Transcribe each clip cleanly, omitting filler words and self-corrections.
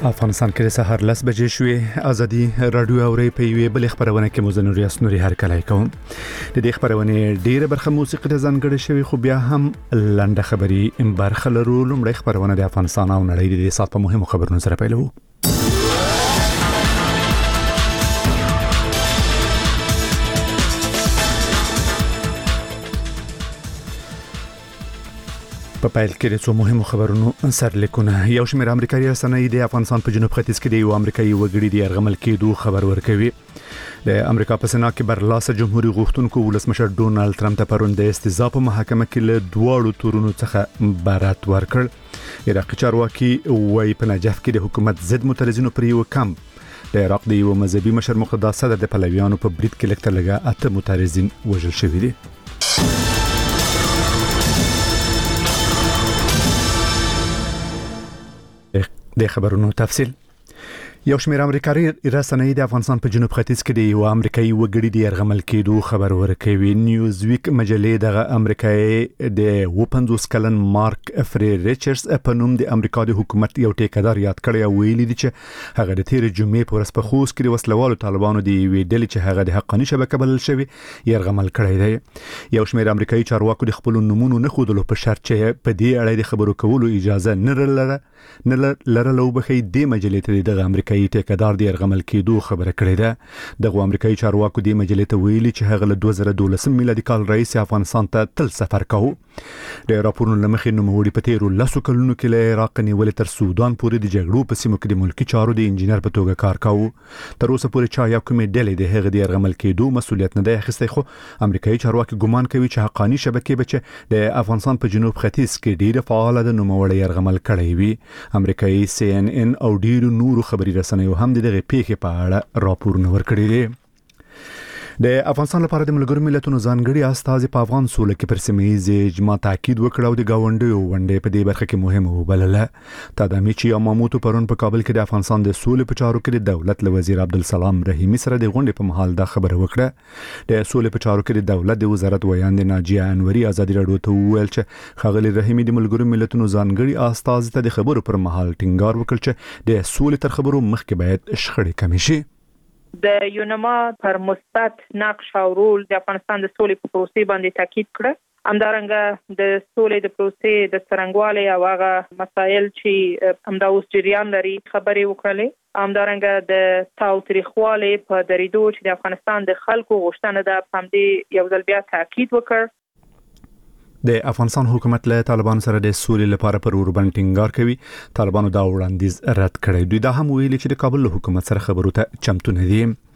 افغانستان کې سهار 10 بجې شوې. ازادي رادیو اوري په یوې بل خبرونه کې مزنور یاسنوري هر کله کوم. د دې خبرونه ډیره برخه موسیقي ته ځانګړې شوی، خو بیا هم لنډه خبري برخه لرو. لومړی خبرونه د افغانستان او نړۍ د سات په مهمو خبرونو سره پیلوو. په پیل کې د څو مهمو خبرونو سرلیکونه. یو شمېر امریکایي رسنۍ د افغانستان په جنوب ختیځ کې د یو امریکایي وګړي د یرغمل کېدو خبر ورکوي. د امریکا په سنا کې برلاسه جمهوریت غوښتونکو ولسمشر ډونالد ټرمپ ته پرون د استضافه په محکمه کې له دواړو تورونو څخه برات ورکړ. عراقي چارواکي وايي په نجف کې د حکومت ضد معترضینو پر یو کمپ د عراق د یو مذهبي مشر مقتدا صدر د پلویانو په برید کې لږ تر لږه 8 معترضین وژل شوي دي. د خبرونو تفصیل. یو شمېر امریکایي رسنۍ د افغانستان په جنوب ختیځ کې د یو امریکایي وګړي د یرغمل کېدو خبر ورکوي. نیوزویک مجلې د امریکایي د 50 کلن مارک افری ریچارډز په نوم د امریکا د حکومت یو ټیکدار یاد کړی او ویلي دي چې هغه د تیر جمعې په ورځ په خوست کې د وسلوالو طالبانو د وی ډلې چې هغه د حقاني شبکه بلل شوی یرغمل کړی دی. یو شمېر امریکایي چارواکو د خپل نمونه نه خودلو په شرط چې په دې اړه د خبرو کولو اجازه نه لرلو بخي د مجلې ته د امریکایي ټیکدار د یرغمل کېدو خبره کړې ده. دغه امریکایي چارواکو د مجلې ته ویلي چې هغه له 2012 میلادي کال رئیس افغانستان ته تل سفر کاوه. د راپورونو لمخې نوموړي په تیرو 10 کلونو کې له عراق نیولې تر سودان پورې د جګړو په سیمو کې د ملکی چارو د انجینر په توګه کار کاوه. تر اوسه پورې چا یو کومې ډلې د هغه د یرغمل کېدو مسؤلیت نه دی اخیستی، خو امریکایي چارواکي ګمان کوي چې حقاني شبکې به چې د افغانستان په جنوب ختیځ کې ډیره فعال ده نوموړي یرغمل کړی وي. امریکایي CNN او ډیرو نورو خبري رسنیو هم دغه پیښې په اړه راپورونه ورکړي دي. د افغانستان لپاره د ملګرو ملتونو ځانګړي استازي په افغان سوله کې پر سیمه ییز اجماع تاکید وکړ او د گاونډیو ونډې په دې برخه کې مهمه وبلله. تادامي چې یاماموتو پرون په کابل کې د افغانستان د سولې په چارو کې د دولت له وزیر عبدالسلام رحیمي سره د غونډې په مهال دا خبره وکړه. د سولې په چارو کې د دولت د وزارت ویاند ناجیه انوري ازادي راډیو ته وویل چې ښاغلي رحیمي د ملګرو ملتونو ځانګړي استازي ته د خبرو پر مهال ټینګار وکړ چې د سولې تر خبرو مخکې باید شخړې کمې شي. د یونما پر مثبت نقش او رول د افغانستان د سولې په پروسې باندې تاکید کړ. همدارنګه د سولې د پروسې د څرنګوالي او هغه مسایل چې همدا اوس جریان لري خبرې وکړلې. همدارنګه د تاوتریخوالي په دریدو چې د افغانستان د خلکو غوښتنه ده په همدې یو ځل بیا تاکید وکړ. د افغانستان حکومت له طالبانو سره د سولې لپاره پر اوربند ټینګار کوي. طالبانو دا وړاندیز رد کړی. دوی دا هم ویلي چې د کابل له حکومت سره خبرو ته چمتو نه دي.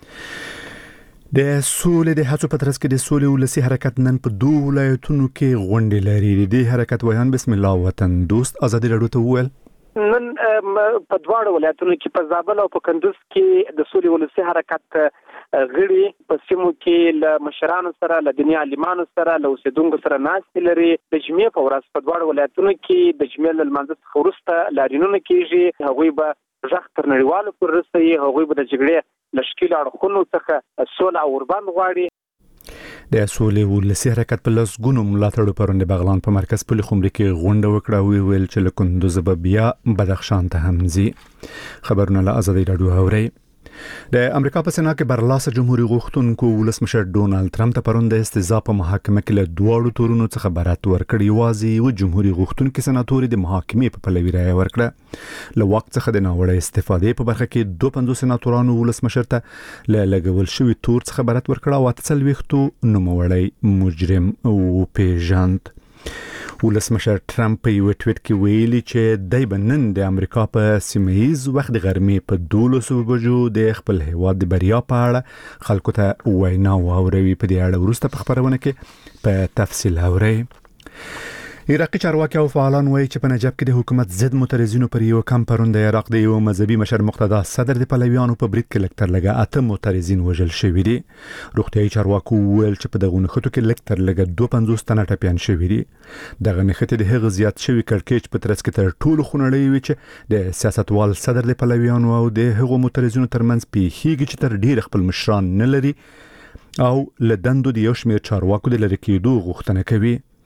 د سولې د هڅو په ترڅ کې د سولې ولسی حرکت نن په 2 ولایتونو کې غونډې لري. د حرکت ویان بسم الله وطن دوست ازادي راډیو ته وویل نن په دواړو ولایتونو کې په زابل او په کندوز کې د سولې ولسی حرکت غړي په سیمو کې له مشرانو سره له دنیا عالمانو سره له اوسیدونکو سره ناستې لري. د جمعې په ورځ په دواړو ولایتونو کې د جمعې له لمانځه څخه وروسته لارینونه کېږي. هغوی به غږ تر نړیوالو پورې رسوي. هغوی به د جګړې له ښکېلو اړخونو څخه سوله او اوربند غواړي. د سولې ولسی حرکت په لسګونو ملاتړو پرون د بغلان په مرکز پل خمري کې غونډه وکړه او ویل چې له کندوز به بیا بدخشان ته هم ځي. خبرونه له ازادي راډیو اوري. د امریکا په سنا کې برلاسه جمهوریت غوښتونکو ولسمشر ډونالد ټرمپ ته پرون د استضافه په محکمه کې له دواړو تورونو څخه برات ورکړ. یوازې یو جمهوریت غوښتونکو سناتوري د محاکمې په پلوي رایه ورکړه. له وخت څخه د ناوړه استفادې په برخه کې 52 سناتورانو ولسمشر ته له لګول شوی تور څخه برات ورکړه او 48 نوموړی مجرم او پیژند. ولسمشر ټرمپ په یو ټویټ کې ویلي چې دای بنن د امریکا په سیمه‌یز وخت د غرمې په 12 بجو د خپل هیواد د بریا په اړه خلکو ته وینا واوروي. په دې اړه وروسته په خبرونه کې په تفصیل اوري. عراقي چارواکي او فعالان وایي چې په نجف کې د حکومت ضد معترضینو پر یو کمپ پرون د عراق د یو مذهبي مشر مقتدا صدر د پلویانو په برید کې لږ تر لږه 8 معترضین وژل شوي دي. روغتیايي چارواکو ویل چې په دغه نښتو کې لږ تر لږه 52 تنه ټپیان شوي دي. دغه نښتې د هغه زیات شوي کړکېچ په ترڅ کې تر ټولو خونړۍ وي چې د سیاستوال صدر د پلویانو او د هغو معترضینو ترمنځ پیښیږي چې تر ډیر خپل مشران نه لري او له دندو د یو شمېر چارواکو د لرې کېدو غوښتنه کوي.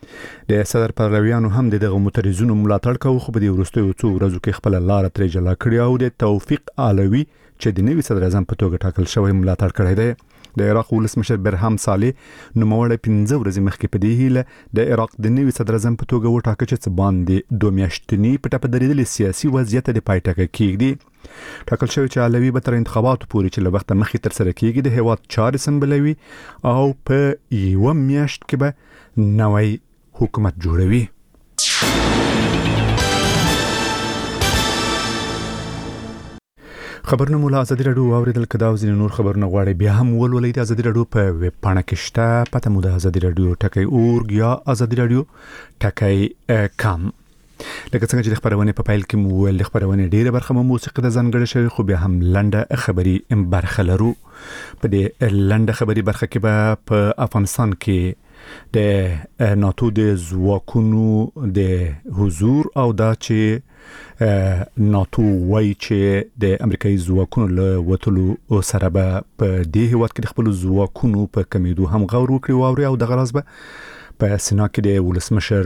د صدر پهلویانو هم دغه معترضونو ملاتړ کوي، خو په دې وروستیو څو ورځو کې خپل لار ترې جلا کړې او د توفیق علوي چې د نوي صدر اعظم په توګه ټاکل شوی ملاتړ کړی دی. د عراق ولسمشر برهام صالح نوموړی 15 ورځې مخکې په دې هیله د عراق د نوي صدر اعظم په توګه وټاکه چې څه باندې 2 میاشتنی په ټاپه درېدلې سیاسي وضعیت د پای ټکی کېږي. ټاکل شوی چې علوي به تر انتخاباتو پورې چې له وخته مخکې تر سره کېږي د هیواد چارې سمبلوي او په یو میاشت کې به نوی حکومت جوړوي. خبرونه مو له ازادي راډیو اوریدل کدا او ځینې نور خبرونه غواړي بیا هم ولولئ د ازادي راډیو په ویب پاڼه کې شته، پته مو د ازادي راډیو ټکی یا ازادي راډیو ټکی کام. لکه څنګه چې د خبرونه په فایل کې مو ول خبرونه ډیره برخه مو موسیقي د ځانګړي شوی، خو بیا هم لنډه خبري برخه لرو. په دې لنډه خبري برخه کې به په افغانستان کې د ناتو د ځواکونو د حضور او دا چې ناتو وایي چې د امریکایي ځواکونو له وټلو سره به په دې هیواد کې د خپل ځواکونو په کمیدو هم غور وکړي او د غراز به په سنا کې د ولسمشر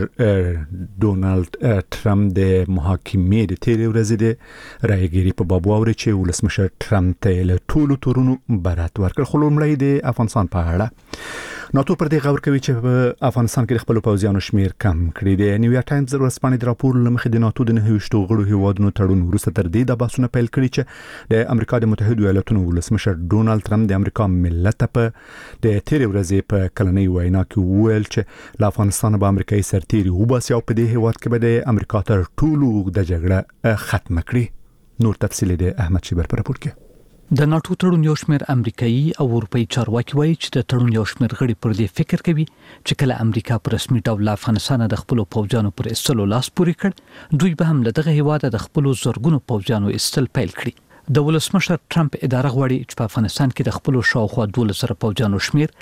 ډونالد ټرمپ د محاکمې د تیرې ورځې د رايګيري په باب واوري چې ولسمشر ټرمپ ته له ټولو تورونو برات ورکړ. خو لومړی د افغانستان په اړه ناتو پر دې غور کوي چې په افغانستان کې د خپل پوځیانو شمیر کم کړی دی. نیویارک ټایمز ورځپاڼې د راپور لمخې د ناتو د 9 غړو هیوادونو تړون وروسته تر دې د باسونه پیل کړی چې د امریکا د متحده ایالاتونو ولسمشر ډونالد ټرمپ د امریکا ملت په د تیرې ورځې په کلنۍ وینا کې وویل چې له افغانستان به امریکایي سرتیري وباسي او په دې هیواد کې به د امریکا تر ټولو د جګړه ختم کړي. نور تفصیل د احمد شیبر پر راپور کې. د ناتو تړون یو شمېر امریکایي او اروپایي چارواکي وایي چې د تړون یو شمېر غړي پر دې فکر کوي چې کله امریکا پر رسمي ډول افغانستان د خپل پوځیانو پر استلو لاس پورې کړ، دوی به هم له دغه هیواد د خپل زورګونو پوځیانو استل پیل کړي. د ولسمشر ټرمپ اداره غواړي چې په افغانستان کې د خپل شاوخوا 1200 پوځیانو شمیر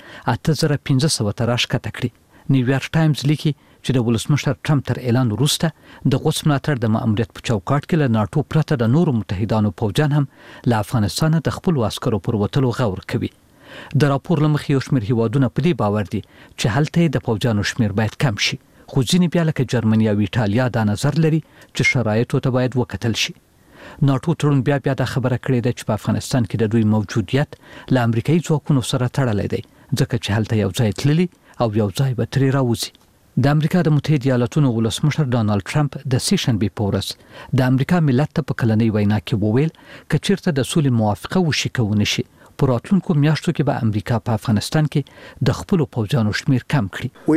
8500 ته راښکته کړي. نیویارک ټایمز لیکي چې د ولسمشر ټرمپ تر اعلان وروسته د قدس ملاتړ د ماموریت په چوکاټ کې له ناتو پرته د نورو متحدانو پوځیان هم له افغانستان د خپل عسکرو پر وټلو غور کوي. د راپور لمخې یو شمېر هیوادونه په دې باور دي چې هلته د پوځیانو شمیر باید کم شي، خو ځینې بیا لکه جرمني او ایټالیا دا نظر لري چې شرایطو ته باید وکتل شي. ناتو تړون بیا د خبره کړې ده چې په افغانستان کې د دوی موجودیت له امریکایي ځواکونو سره تړلی دی، ځکه چې هلته یو ځای تللی او یو ځای به ترې راوځي. د امریکا د متحده ایالاتونو ولسمشر ډونالد ټرمپ د سیشنبې په ورځ د امریکا ملت ته په کلنۍ وینا کې وویل چې چیرته د سولې موافقه وشي کوي شي په راتلونکو میاشتو کې به امریکا په افغانستان کې د خپل پوځیانو شمیر کم کړي.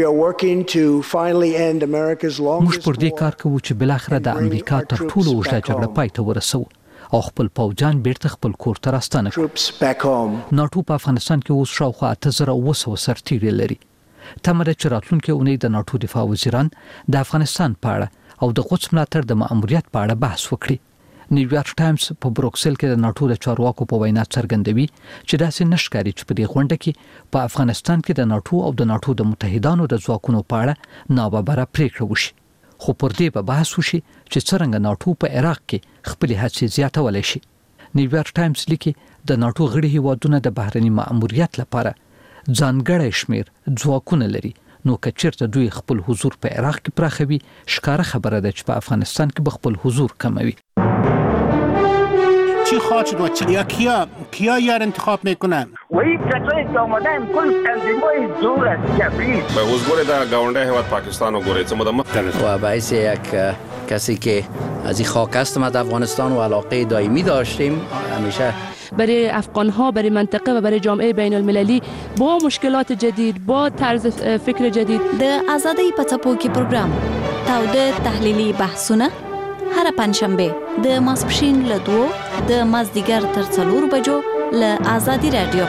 موږ پر دې کار کوو چې بلاخره د امریکا تر ټولو اوږده جګړه پای ته ورسوو او خپل پوځیان بیرته خپل کور ته راستانه کړو. ناتو په افغانستان کې اوس شاوخوا 8900 سرتیري لري. تمه ده چې راتلونکي اونۍ د ناتو دفاع وزیران د افغانستان په اړه او د قدس ملاتړ د ماموریت په اړه بحث وکړي. نیویارک ټایمز په بروکسل کې د ناتو د چارواکو په وینا څرګندوي چې داسې نشکاري چې په دې غونډه کې په افغانستان کې د ناتو او د ناتو د متحدانو د ځواکونو په اړه ناببره پریکړه وشي، خو پر دې به بحث وشي چې څرنګه ناتو په عراق کې خپل هڅې زیاتولی شي. نیویارک ټایمز لیکي د ناتو غړي هیوادونه د بهرني ماموریت لپاره ځانګړی شمیر ځواکونه لري، نو که چیرته دوی خپل حضور په عراق کې پراخوي، ښکاره خبره ده چې په افغانستان کې به خپل حضور کموي. چی خواهد شد و یا کیا یار انتخاب میکنن؟ و این کسایی که آمدن کل تنظیمای دور از جبری به حضور در گاونده هیواد پاکستان و گوریت و باعث یک کسی که از این خاک هستم از افغانستان و علاقه دائمی داشتیم همیشه برای افغان‌ها، برای منطقه و برای جامعه بین المللی با مشکلات جدید، با طرز فکر جدید. د آزادی په څپو کې پروګرام تاوده تحلیلی بحثونه هر پنځشنبه د ماسپښین له 2 د مازدیګر تر 4 بجو له آزادی رادیو.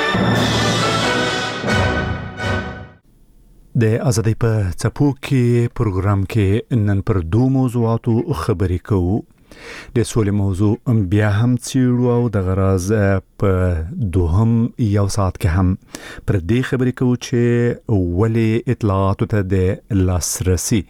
د آزادی په څپو کې پروګرام کې نن پر 2 موضوعاتو خبرې کوو. د سولې موضوع بیا هم څیړو او د غراز په دوهم یو ساعت کې هم پر دې خبرې کوو چې ولې اطلاعاتو ته د لاسرسي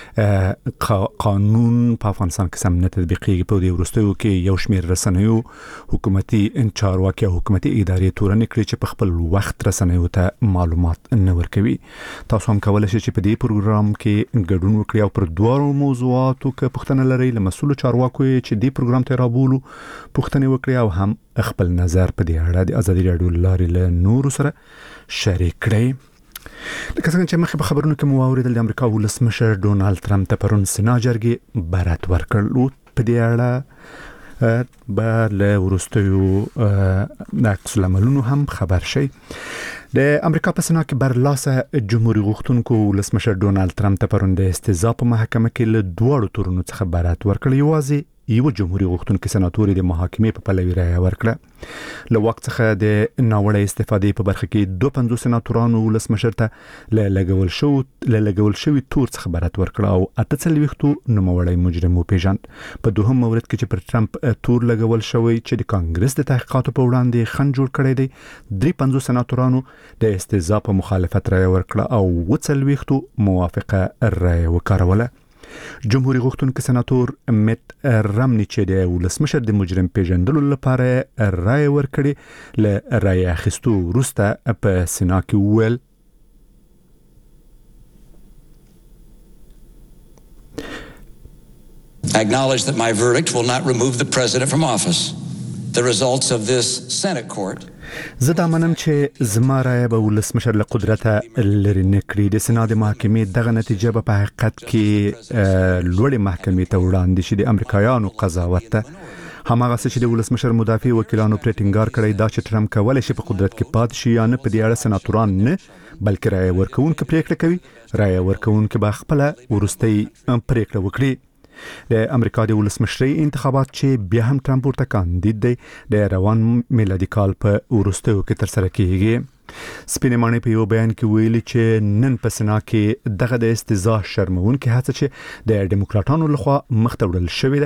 قانون په افغانستان کې سم نه تطبیقېږي. په دې وروستیو کې یو شمېر رسنیو حکومتي چارواکي او حکومتي ادارې تورنې کړې چې په خپل وخت رسنیو ته معلومات نه ورکوي. تاسو هم کولای شئ چې په دې پروګرام کې ګډون وکړئ او پر دوه موضوعاتو کې پوښتنه لرئ له مسؤل چارواکو چې دې پروګرام ته رابولو پوښتنه وکړئ او هم خپل نظر په دې اړه د ازادي راډیو لارې له نورو سره شریک کړئ. لکه څنګه چې مخکې په خبرونو کې مو واوریدل د امریکا ولسمشر ډونالد ټرمپ ته پرون سنا جرګې برات ورکړ. په دې اړه به له وروستیو عکس العملونو هم خبر شي. د امریکا په سنا کې برلاسه جمهوریت غوښتونکو ولسمشر ډونالد ټرمپ ته پرون د استضافه په محکمه کې له دوه تورونو څخه برات ورکړ. یوازې یو جمهوریت غوښتونکو سناتوري د محاکمې په پلوي رایه ورکړه. له وخت څخه د ناوړه استفادې په برخه کې 52 سناتورانو ولسمشر ته له لګول شوی تور څخه برات ورکړه او 48 نوموړی مجرم وپیژند. په دوهم مورد کې چې پر ټرمپ تور لګول شوی چې د کانګرس د تحقیقاتو په وړاندې خنډ جوړ کړی دی، 53 سناتورانو د استضافه مخالفت رایه ورکړه او 40 موافقه رایه وکاروله. جمهوریت غوښتونکو سناتور میت رامنی چې د ولسمشر د مجرم پیژندلو لپاره رایه ورکړي له رایه اخیستو وروسته په سنا کې وویل I acknowledge that my verdict will not remove the president from office. The results of this Senate court زه دا منم چې زما رایه به ولسمشر له قدرته لرې نه کړي. د سنا د محکمې دغه نتیجه به په حقیقت کې لوړې محکمې ته وړاندې شي. د امریکایانو قضاوت ته هماغه څه چې د ولسمشر مدافع وکیلانو پر ټینګار کړی دا چې ټرمپ کولای شي په قدرت کې پاتې شي یا نه، په دې اړه سناتوران نه بلکې رایه ورکوونکي پریکړه کوي. رایه ورکوونکي به خپل ورستۍ پریکړه وکړي. د امریکا د ولسمشرۍ انتخابات چې بیا هم ټرمپ ورته کاندید دی د روان میلادي کال په وروستیو کې ترسره کیږي. سپینې ماڼۍ په یو بیان کې ویلي چې نن په سنا کې دغه د استضاء شرمونکې هڅه چې د ډیموکراټانو لخوا مخته وړل شوې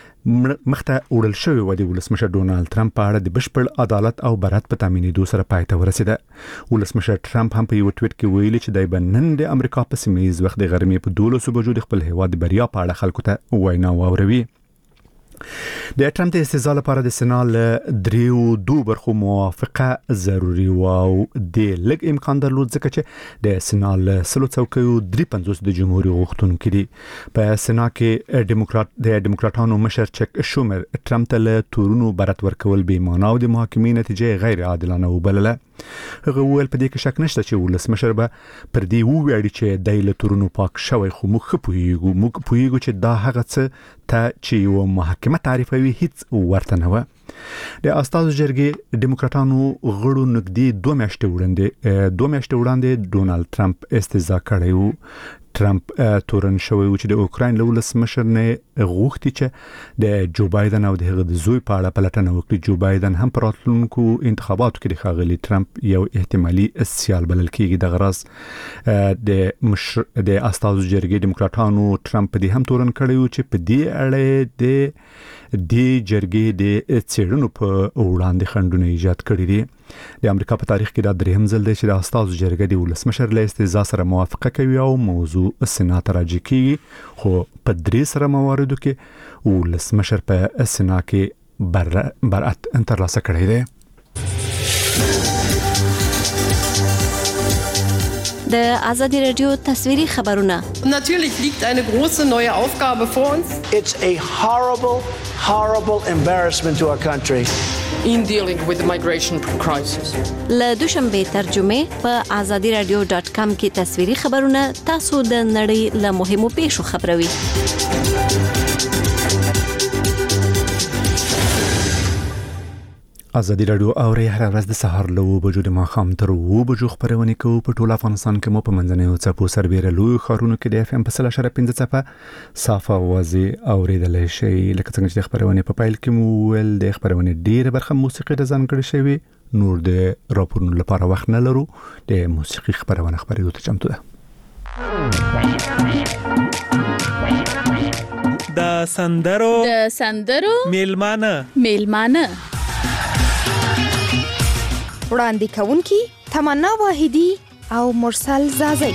و د ولسمشر ډونالد ټرمپ په اړه د بشپړ عدالت او برات په تامینېدو سره پای ته ورسېده. ولسمشر ټرمپ هم په یو ټویټ کې ویلي چې دی به نن د امریکا په سیمه ییز وخت د غرمې په 12 بجو د خپل هیواد د بریا په اړه خلکو ته وینا واوروي. د ټرمپ د استضاء لپاره د سنا له 2 برخو موافقه ضروری و او د لږ امکان درلود ځکه چې د سنا له 100 څوکیو 53 د جمهوریت غوښتونکو دي. په سنا کې ډیموکراټانو مشر چک شومر ټرمپ ته له تورونو برات ورکول بې معنا او د محاکمې نتیجه غیر عادلانه وبلله. هغه وویل په دې کې شک نشته چې ولسمشر به پر دې وویاړي چې د له تورونو پاک شوی، خو موږ پوهیږو چې دا هغه څه ته چې یو محکمه تعریفوي هیڅ ورته نه و. د استازو جرګې ډیموکراټانو غړو نږدې 2 میاشتې وړاندې ډونالد ټرمپ استضاء کړی و. ټرمپ تورن شوی و چې د اوکراین له ولسمشر نه غوښتي چې د جو بایدن او د هغه د زوی په اړه پلټنه وکړي. جو بایدن هم پر راتلونکو انتخاباتو کې د ښاغلي ټرمپ یو احتمالي سیال بلل کېږي. د غرض د استازو جرګې ډیموکراټانو ټرمپ په دې هم تورن کړی و چې په دې اړه د جرګې د څېړنو په وړاندې خنډونه ایجاد کړي دي. د امریکا په تاریخ کې دا دریم ځل دی چې د استازو جرګه د ولسمشر له استضاء سره موافقه کوي او موضوع سنا ته راجع کیږي، خو په 3 سره مواردو کې ولسمشر په سنا کې برات ترلاسه کړی دی. د ازادي رادیو تصویري خبرونه. Natürlich liegt eine große neue Aufgabe vor uns. It's a horrible embarrassment to our country. In dealing with the migration crisis. له دوشنبه ترجمه په azadiradio.com کې تصویري خبرونه تاسو د نړۍ له مهمو پیښو خبروي. ازادي رادیو اوري هر ورځ د سهار له 9 بجو د ماښام تر 9 بجو خبرونه کوي په ټول افغانستان کې. مو په منځنیو څپو سربېره لوی خارونو کې د اف ام په 0.5 څپه صافه اوازې اوریدل شي. لکه څنګه چې خبرونه په پایل کې مو ول د خبرونه ډیره برخه موسیقي د ځانګړي شوی، نور د راپورونو لپاره وخت نه لرو. د موسیقي خبرونه خبرې ته چمتو ده. د سندرو میلمانه وړاندې کوونکي تمنا واحدی او مرسل زازی.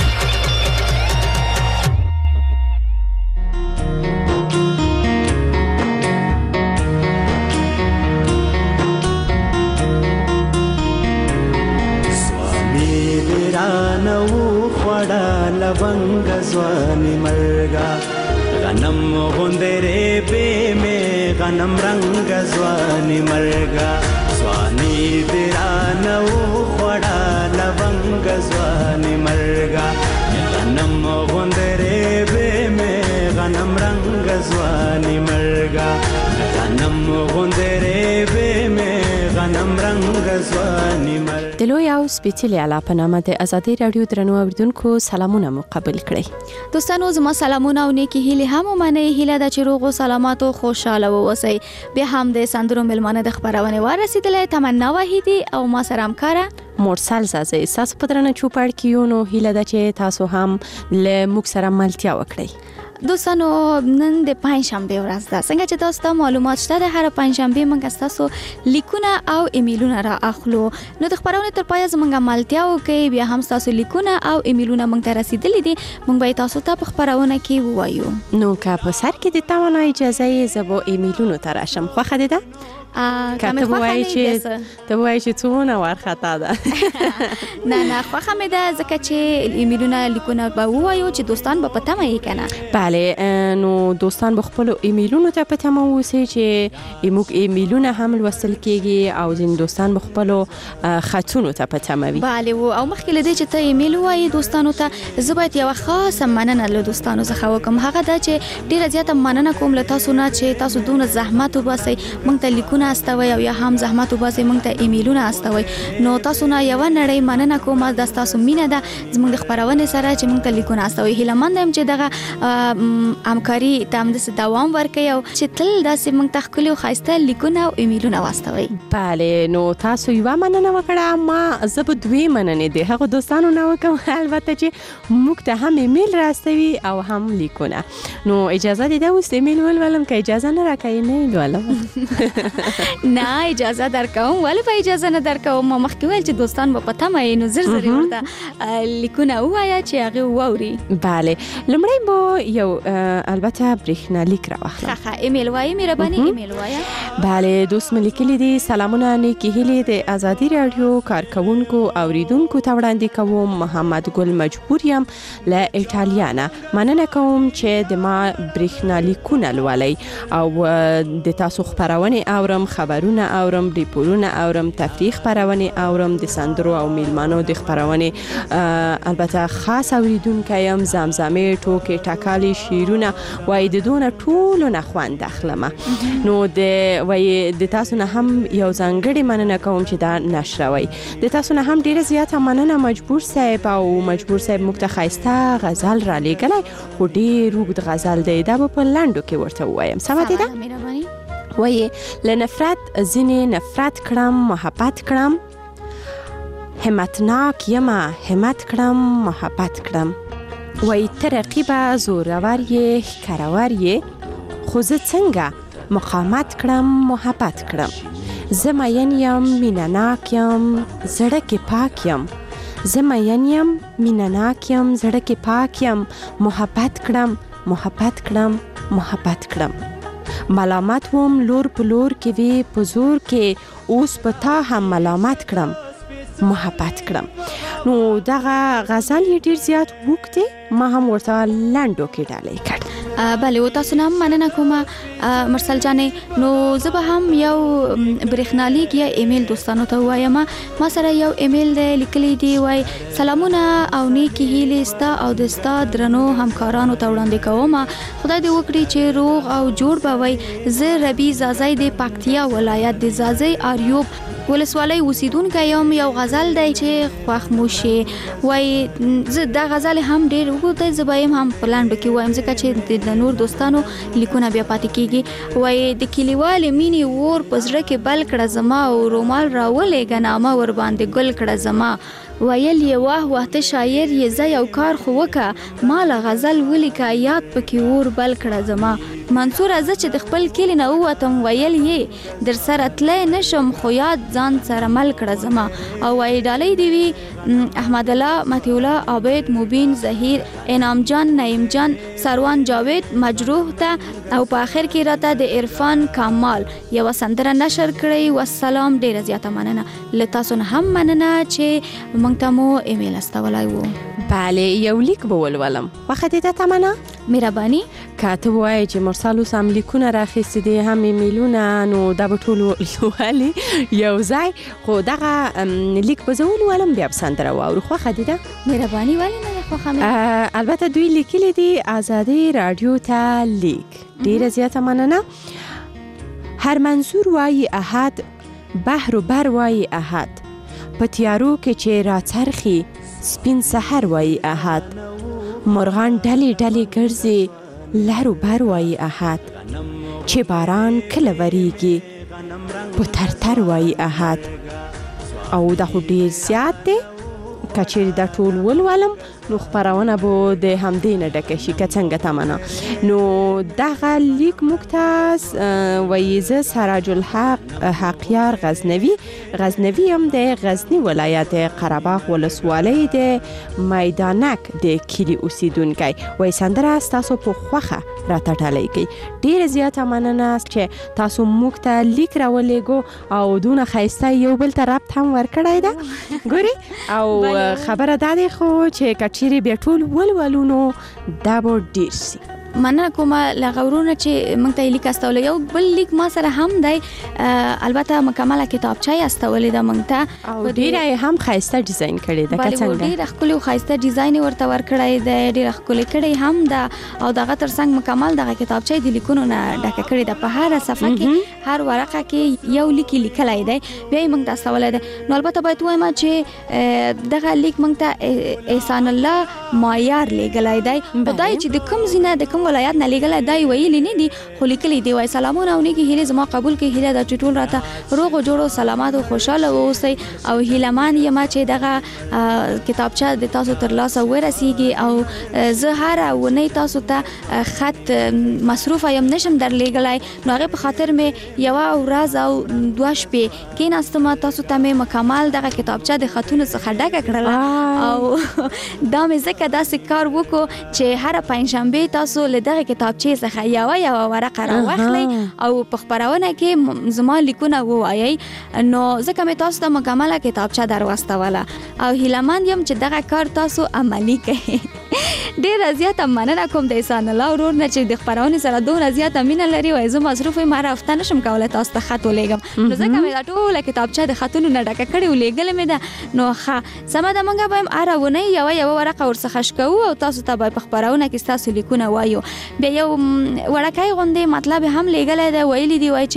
लवंग ज़्वानी मरगा गनम गुंदरे पे में गनम रंग ज़्वानी मरगा ज़्वानी दिराना बड़ा लवंग ज़्वानी मरगा गनम गुंदरे पे में गनम रंग ज़्वानी मरगा गनम गुंदरे पे में غنم رنگ ځواني مر د لوی او سپیڅلي اعلی په نامه د ازادي رادیو درنو اوریدونکو سلامونه مقبل کړئ. دوستانو زما سلامونه او نیکی هیله هم منئ. هیله د چروغ او سلامات او خوشاله اوسئ. بیا هم د سندرو ملمنه د خبرونه ورسیدلې تمنا واحدی او ما سره همکاره مرسل زازی. تاسو په درنه چوپړ کیو نو هیله د چې تاسو هم له موږ سره ملتیا وکړئ. دوستانو نن د پنځشنبه ورځ ده. څنګه چې تاسو ته معلومات شته د هر پنځشنبه موږ تاسو لیکونه او ایمیلونه را اخلو. نو د خبرونه تر پای زموږه ملتیا وکي. بیا هم تاسو لیکونه او ایمیلونه موږ ته رسیدلې دي. موږ به تاسو ته په خبرونه کې ووایو. نو که په سر کې د تاسو اجازه یې زبو ایمیلونو ته راشم. خو خدای ده کمه خوښه ته وایي چې څونه ورخطا ده. نه خوښه مې ده ځکه چې ایمیلونه لیکونه به ووایو چې دوستان به پته مې کنه. بله نو دوستان به خپل ایمیلونو ته پته مو وسی چې موږ ایمیلونه هم لوستل کیږي او ځین دوستان به خپل خطونو ته پته مو. بله او مخکې لدی چې ته ایمیل وایي دوستانو ته زه باید یو خاصه مننه له دوستانو څخه وکم. هغه دا چې ډیره زیاته مننه کوم له تاسو نه چې تاسو دونه زحمت وباسئ موږ ته لیکونه استوي او یا هم زحمت وباسئ موږ ته ایمیلونه استوي. نو تاسو نه یو نړۍ مننه کوم د تاسو مینه ده زموږ د خبرونه سره چې موږ ته لیکونه استوي. هیله مند یم چې دغه همکاري تام د دوام ورکړي او چې تل داسې موږ ته خپل خاصه لیکونه او ایمیلونه واستوي. بله نو تاسو یو مننه وکړه. ما زب دوی مننه دي هغه دوستانو نه وکم البته چې موږ ته هم ایمیل راستوي او هم لیکونه. نو اجازه دي دا اوس ایمیل ولولم که اجازه نه راکای نه ولولم. نه اجازه درکوم. ولی په اجازه نه درکوم. ما مخکې ویل چې دوستان به پته مې نو زر ورته لیکونه وایا چې هغه ووري. بله لمړی به یو البته برېښنالیک راوخلم. ښه ایمیل وایي مهرباني ایمیل وایا. بله دوست ملیکلی دي سلامونه نیکی هیلې د ازادي رادیو کارکونکو اوریدونکو ته وړاندې کوم. محمد ګل مجبور یم له ایټالیا نه. مننه کوم چې د ما برېښنالیکونه لولئ او د تاسو خبرونه اورم خبرونه اورم ریپورونه اورم تفریح خبرونه اورم د سندرو او میلمانو د خبرونه البته خاص اوریدونکو یم. زمزمه ټوکې ټکالي شیرونه وای د دونه ټولو نه خوند اخلم. نو د وای د تاسو نه هم یو ځانګړي مننه کوم چې دا نشروي. د تاسو نه هم ډیره زیاته مننه مجبور صاحب او مجبور صاحب مختخایسته غزل را لګلای. خو ډیر وګد غزل دی دا په لندو کې ورته وایم. سم دي دا وای لنفرت زینې نفرت کړم محبت کړم همتناک یما همت کړم محبت کړم. وای تر رقیبه زورور یې ښکارور یې خو زه څنګه مقاومت کړم محبت کړم. زه مین یم مینه‌ناک یم زړه کې پاک یم. زه مین یم مینه‌ناک یم زړه کې پاک یم. محبت کړم محبت کړم محبت کړم. ملامت وم لور په لور کې وی په زور کې اوس په تا هم ملامت کړم محبت کړم. نو دغه غزل ډیر زیات وکړي ما هم ورته لندو کې ډالې کړ. بله او تاسو نه مننه کوم مرسل جانې. نو زه به هم یو برېښنالیک یا ایمیل دوستانو ته وایم. ما سره یو ایمیل دی لیکلی دی وای سلامونه او نیکی هیلې ستا او د ستا درنو همکارانو ته وړاندې کوم. خدای دې وکړي چې روغ او جوړ به وای. زه ربی زازی د پکتیا ولایت د زازی اریوب ولسوالۍ اوسیدونکی یم. یو غزل دی چې خوښ مو شي. وای زه دا غزل هم ډیر وګورئ زه به هم په لندو کې وایم ځکه چې د نور دوستانو لیکونه بیا پاتې کیږي. وای د کلیوال مینی ور پزړه کې بل کړه زما او رومال راولې غنامه ور باندې ګل کړه زما. ویل یې واه واه ته شاعر یې زه یو کار خو وکه مال غزل ولیکه یاد پکې ور بل کړه زما. منصور زه چې د خپل کلی نه ووتم ویل یې در سره تللی نشم خو یاد ځان سره مل کړه زما او وایي ډالۍ دې وي احمد الله مطیع الله عابد مبین ظهیر انعام جان نعیم جان سروان جاوید مجروح ته او په آخر کې راته د عرفان کمال یو سندره نشر کړی والسلام ډیره زیاته مننه له تاسو نه هم مننه چې موږ ته مو ایمیل استولای وو. بله یو لیک به ولولم خوښه دې ته تمنه مهرباني کاتب وایي چې مرسل اوس هم لیکونه راخیستي دي هم ایمیلونه نو دا به ټول لولي یو ځای خو دغه لیک به زه ولولم بیا به سندره واورو خوښه دې ده مهرباني ولې نه ده خوښه مې البته دوی لیکلي دي ازادي راډیو ته لیک ډیره زیاته مننه. هر منظور وایي احد بحر و بر وایي احد په تیارو کې چې راڅرخي سپین سحر وایي احد مرغان ډلې ډلې ګرځي لر و بر وایي احد چې باران کله وریږي په ترتر وایي احد او دا خو ډیر زیات دی که چیرې دا ټول ولولم نو خپرونه به د همدې نه ډکه شي که څنګه تمنه. نو دغه لیک موږ ته وایي زه سراج الحق حقیار غزنوي هم د غزني ولایت قرهباغ ولسوالۍ د میدانک د کلي اوسیدونکی وایي سندره ستاسو په خوښه راته ډالۍ کوي. ډیره زیاته مننه چې تاسو موږ ته لیک راولېږو او دونه ښایسته یو بل ته ربط هم ورکړی ده ګوري او خبره دا دی خو چې چیرې بیا ټول ولولو نو دا به ډیر شي. مننه کومه لغورونه چې موږ ته لیک استول یو بل لیک ما سره هم دی البته مکمله کتابچه استولې ده موږ ته او ډیره هم خایسته ډیزاین کړی ده که څنګه ډیره ښکلي او خایسته ډیزاین ورته ورکړی دی ډیره ښکلي کړی هم ده او دغه ترڅنګ مکمل دغه کتابچه د لیکونو نه ډکه کړې ده په هر صفحه کې هر ورقه کې یو لیک لیکلی دی بیا یې موږ ته استولی دی. نو البته باید ووایم چې دغه لیک موږ ته احسان الله مایار لیږلی دی خدای چې د کوم ځای نه د کوم ولایت نه لیږلی دا یې ویلي نه دي خو لیکلي دي وایي سلامونه او نیکې هیلې زما قبول کړي هیله ده چې ټول راته روغ او جوړ او سلامات او خوشحاله واوسئ او هیلهمن یم چې دغه کتابچه د تاسو تر لاسه ورسیږي او زه هره اونۍ تاسو ته خط مصروفه یم نشم درلیږلی نو هغې په خاطر مې یوه ورځ او 2 شپې کېناستم تاسو ته مې مکمل دغه کتابچه د خطونو څخه ډکه کړله او دا مې ځکه داسې کار وکړو چې هره پنجشنبې تاسو له دغه کتابچې څخه یوه ورقه راواخلئ او په خپرونه کې زما لیکونه ووایئ نو ځکه مې تاسو ته مکمله کتابچه در واستوله او هیلهمند یم چې دغه کار تاسو عملي کړئ. ډیره زیاته مننه کوم د احسان الله ورور نه چې د خپرونې سره دومره زیاته مینه لري وایي زه مصروف یم هره هفته نشم کولی تاسو ته خط ولیږم نو ځکه مې دا ټوله کتابچه د خطونو نه ډکه کړې او لیږلې مې ده نو ښه سمه ده موږ به یم هره اونۍ یوه ورقه ورڅخه شکوو او تاسو ته به په خپرونه کې ستاسو لیکونه وایو. بیا یو وړکی غوندې مطلب هم لیږلی دی ویلي دي وایي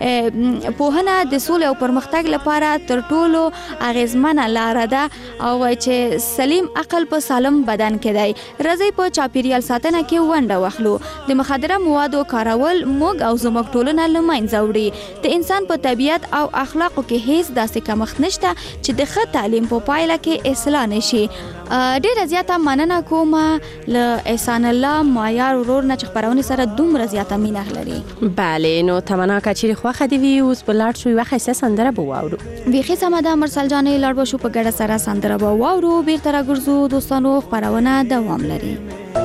چې پوهنه د سولې او پرمختګ لپاره تر ټولو اغیزمنه لاره ده او وایي چې سلیم عقل په سالم بدن کې دی. راځئ په چاپیریال ساتنه کې ونډه واخلو. د مخدره موادو کارول موږ او زموږ ټولنه له منځه وړي. د انسان په طبیعت او اخلاقو کې هیڅ داسې کمښت نشته چې د ښه تعلیم په پایله کې اصلاح نشي. ډیره زیاته مننه کوم له احسان الله مایار ورور نه چې خپرونې سره دومره زیاته مینه لري. بله نو تمنا که چیرې خوښه دې وي اوس به لاړ شو یوه ښایسته سندره به واورو. بیخي سمه ده مرسل جانې لاړ به شو په ګډه سره سندره به واورو بیرته راګرځو دوستانو خپرونه دوام لري.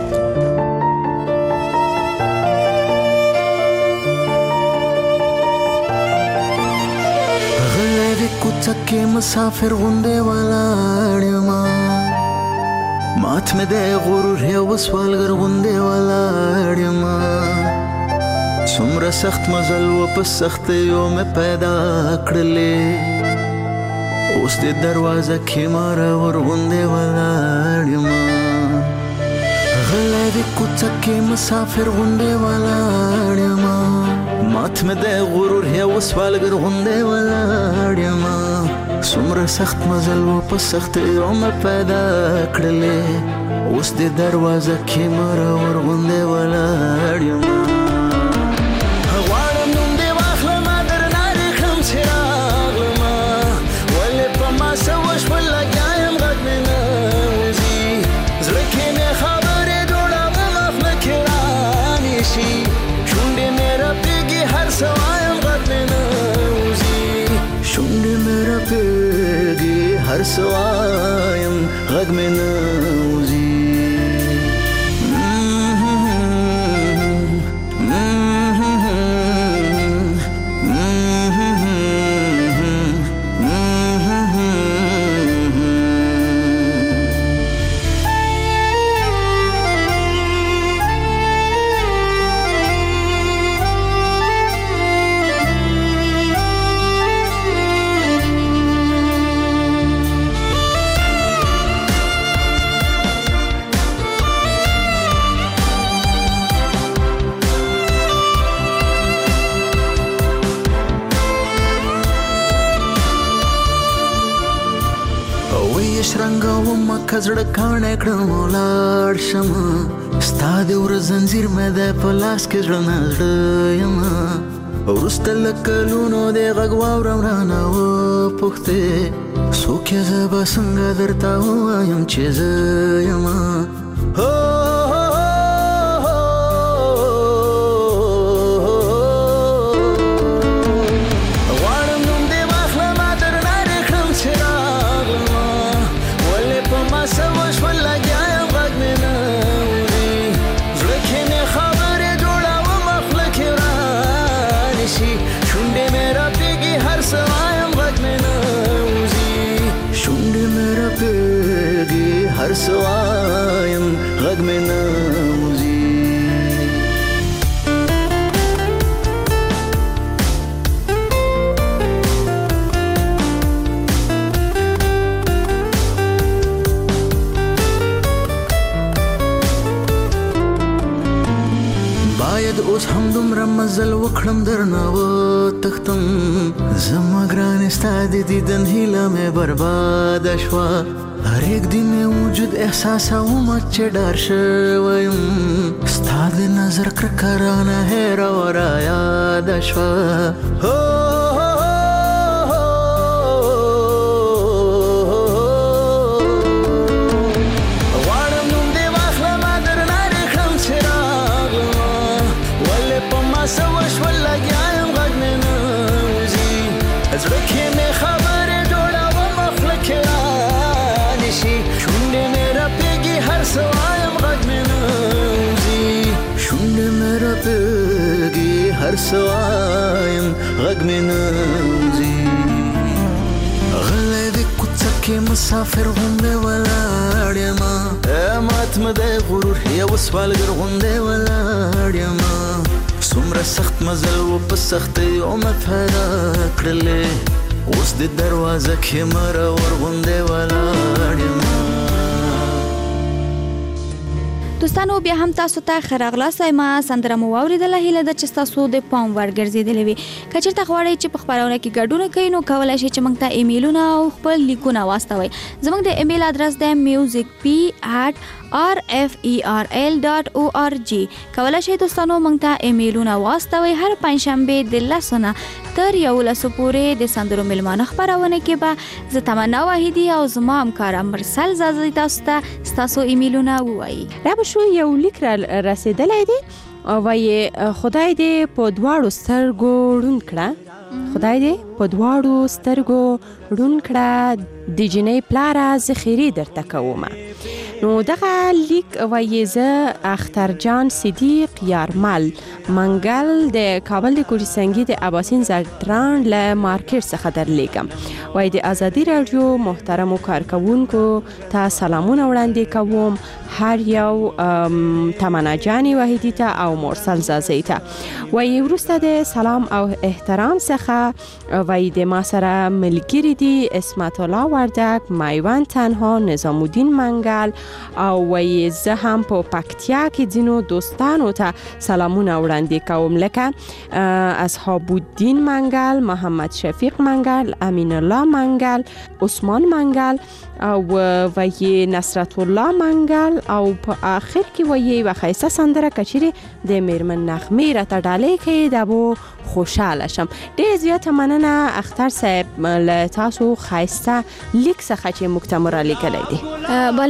غلې کوڅه مسافر غوندې ولاړ یم مات مې د غرور یو سوالګر غوندې ولاړ یم څومره سخت مزل و په سختیو مې پیدا کړلې اوس د دروازه کې مارور غوندې ولاړ یم غلې د کوڅه مسافر غوندې ولاړ یم مات مې د غرور یو سوالګر غوندې ولاړ یم څومره سخت مزل و په سختیو مې پیدا کړلې اوس د دروازه کې مارور غوندې ولاړ یم غواړم نوم دې واخلم درنه ریښم چې راغلم ولې په ما څه وشول لګیا یم غږ مې نه وځي زړه کې مې خبرې جوړوم اخ نه کې رانیشي سوایم غږ مې نه وځي کزړه کانه کړم لاړ شم ستا د ور زنجیر مې د پلاس کې زړه نزړه یم ورسته لکلونو د غږ واورم رانه و پوښتې څوک یې زه به څنګه درته ووایم چې زه یم هر سوایم غږ مې نه وځي باید اوس هم دومره مزل وکړم درنه وتښتم زما ګرانې ستا د دیدن هیله مې برباده شوه هر یک دی مې وجود احساسوم چې ډار شوی یم ستا د نظر کرکه رانه هېره و رایاده شوه غواړم نوم دې واخلمه درنه دې کړم چې راغلمه ولې په ما څه وشول لګیا یم غږ مې نه وځي زړه کې مې خبرې جوړوم خوله کې شونډې مې راپېږي هر څه وایم غږ مې نه وځي شونډې مې راپېږي هر څه وایم غږ مې نه وځي غلی د کوڅه کې مسافر غوندې ولاړ یمه مات مې دی غرور یو سوالګر غوندې ولاړ یمه څومره سخت مزل و په سختۍ مې پیدا کړلې اوس د دروازه کې مرور غوندې ولاړ یم دوستانو بیا هم تاسو ته ښه راغلاست ما سندره مو واورېدله هیله ده چې ستاسو د پام وړ ګرځېدلې وي که چېرته غواړئ چې په خپرونه کې ګډون کوئ نو کولی شئ چې موږ ته ایمیلونه او خپل لیکونه واستوئ زموږ د ایمیل ادرس دی musicp@rferl.org کولی شئ دوستانو موږ ته ایمیلونه واستوئ هر پنجشنبې د 10 نه تر 11 پورې د سندرو مېلمانه خپرونه کې به زه تمنا واحدي او زما همکار مرسل زازي تاسو ته ستاسو ایمیلونه ووایي شو یو لیک رسیدلی دی وایي خدای دې په دواړو سترګو ړوند کړه خدای دې په دواړو سترګو ړوند کړه د جنۍ پلاره زه خیرې درته کومه نو دغه لیک وایي زه اختر جان صدیق یارمل منګل د کابل د کوټي سنگي د اباسین زړتران له مارکیټ څخه درلیږم وایي د ازادي رادیو محترمو کارکونکو ته سلامونه وړاندې کوم هر یو تمنا جانی وحیدی ته او مرسل زازی ته وایي وروسته د سلام او احترام څخه وایي د ما سره ملګری دي اسمت الله وردک میوند تنها نظام الدین منګل او وایي زه هم په پکتیا کې ځینو دوستانو ته سلامونه وړاندې کوم لکه اصحاب الدین منګل محمد شفیق منګل امین الله منګل عثمان منګل او وایي نصرت الله منګل او په آخر کې وایي وخایسته سندره کچېرې د میرمن نغمې راته ډالۍ کوي دا به خوشحاله شم ډېر زیاته مننه اختر صاحب له تاسو ښایسته لیک څخه چې موږ ته رالیږلی دی بلې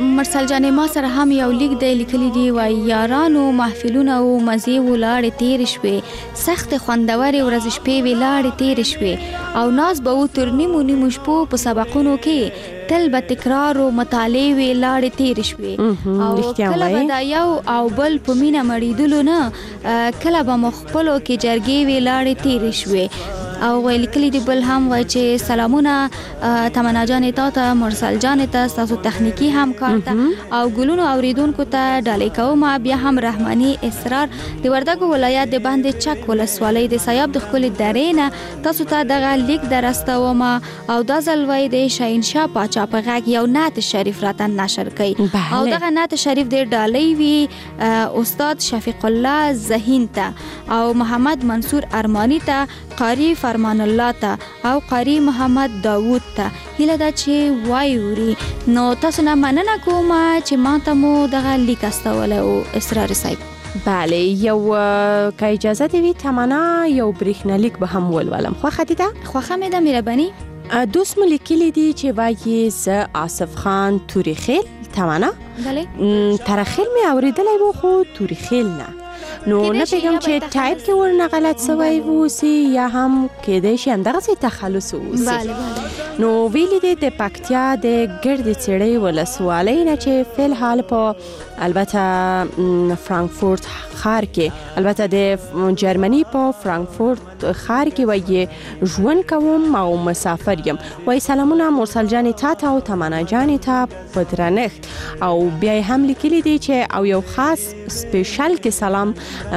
مرسل جانې ما سره هم یو لیک دی لیکلی دی وای یارانو محفلونه او مزي ولاړې تیر شوي سخت خوندورې ورځ شپې ولاړې تیر شوي او ناز به و تر نیمو شپو په سبقونو کې تل به تکرار او مطالعه ولاړې تیر شوي او کله به دا یو او بل په مینه مړیدلو نه کله به مخبلو کې جرګې ولاړې تیر شوي او لیکلي دی بل هم وای چې سلامونه تمنا جان ته مرسل جان ته تاسو تخنیکی همکار ته او ګلونو اوریدونکو ته ډالۍ کوم بیا هم رحماني اسرار د وردګو ولایت د باندې چک ولسوالۍ د سیاب د خپل درینه تاسو ته دغه لیک درستوم او دا ځلوي د شاهنشاه پاچا په غږ یو نعت شریف راته نشر کړي او دغه نعت شریف د ډالۍ وی استاد شفیق الله زهین ته او محمد منصور ارمانی ته قاری فرمان الله ته او قاری محمد داوود ته هله دا چې وایوري نو تاسو نه مننه کوم چې ما ته مو دغه لیک استوله او اسرار صاحب بله یو که اجازه دی تمنا یو بریښنالیک به هم ولولم خوښه دي ده خوښه مې ده مهرباني دوست مو لیکلی دی چې وایي زه آصف خان توري خیل تمنا بله ترخیل می اوریدلی وو خو توري خیل نه نو نه پیغام چې ټایپ کې ورنه غلط سوی ووسی یا هم کېدای شي همدغسې تخلص ووسی نو ویلي دی د پکتیا د ګردې څېړۍ ولسوالۍ نه چې فلحال په البته فرانکفورت ښار کې البته د جرمني په فرانکفورت ښار کې وایي ژوند کوم او مسافر یم وایي سلامونه مرسل جانې تا او تمنا جانې ته په درنښت او بیا هم لیکلی دی چې او یو خاص سپیشل کې سلام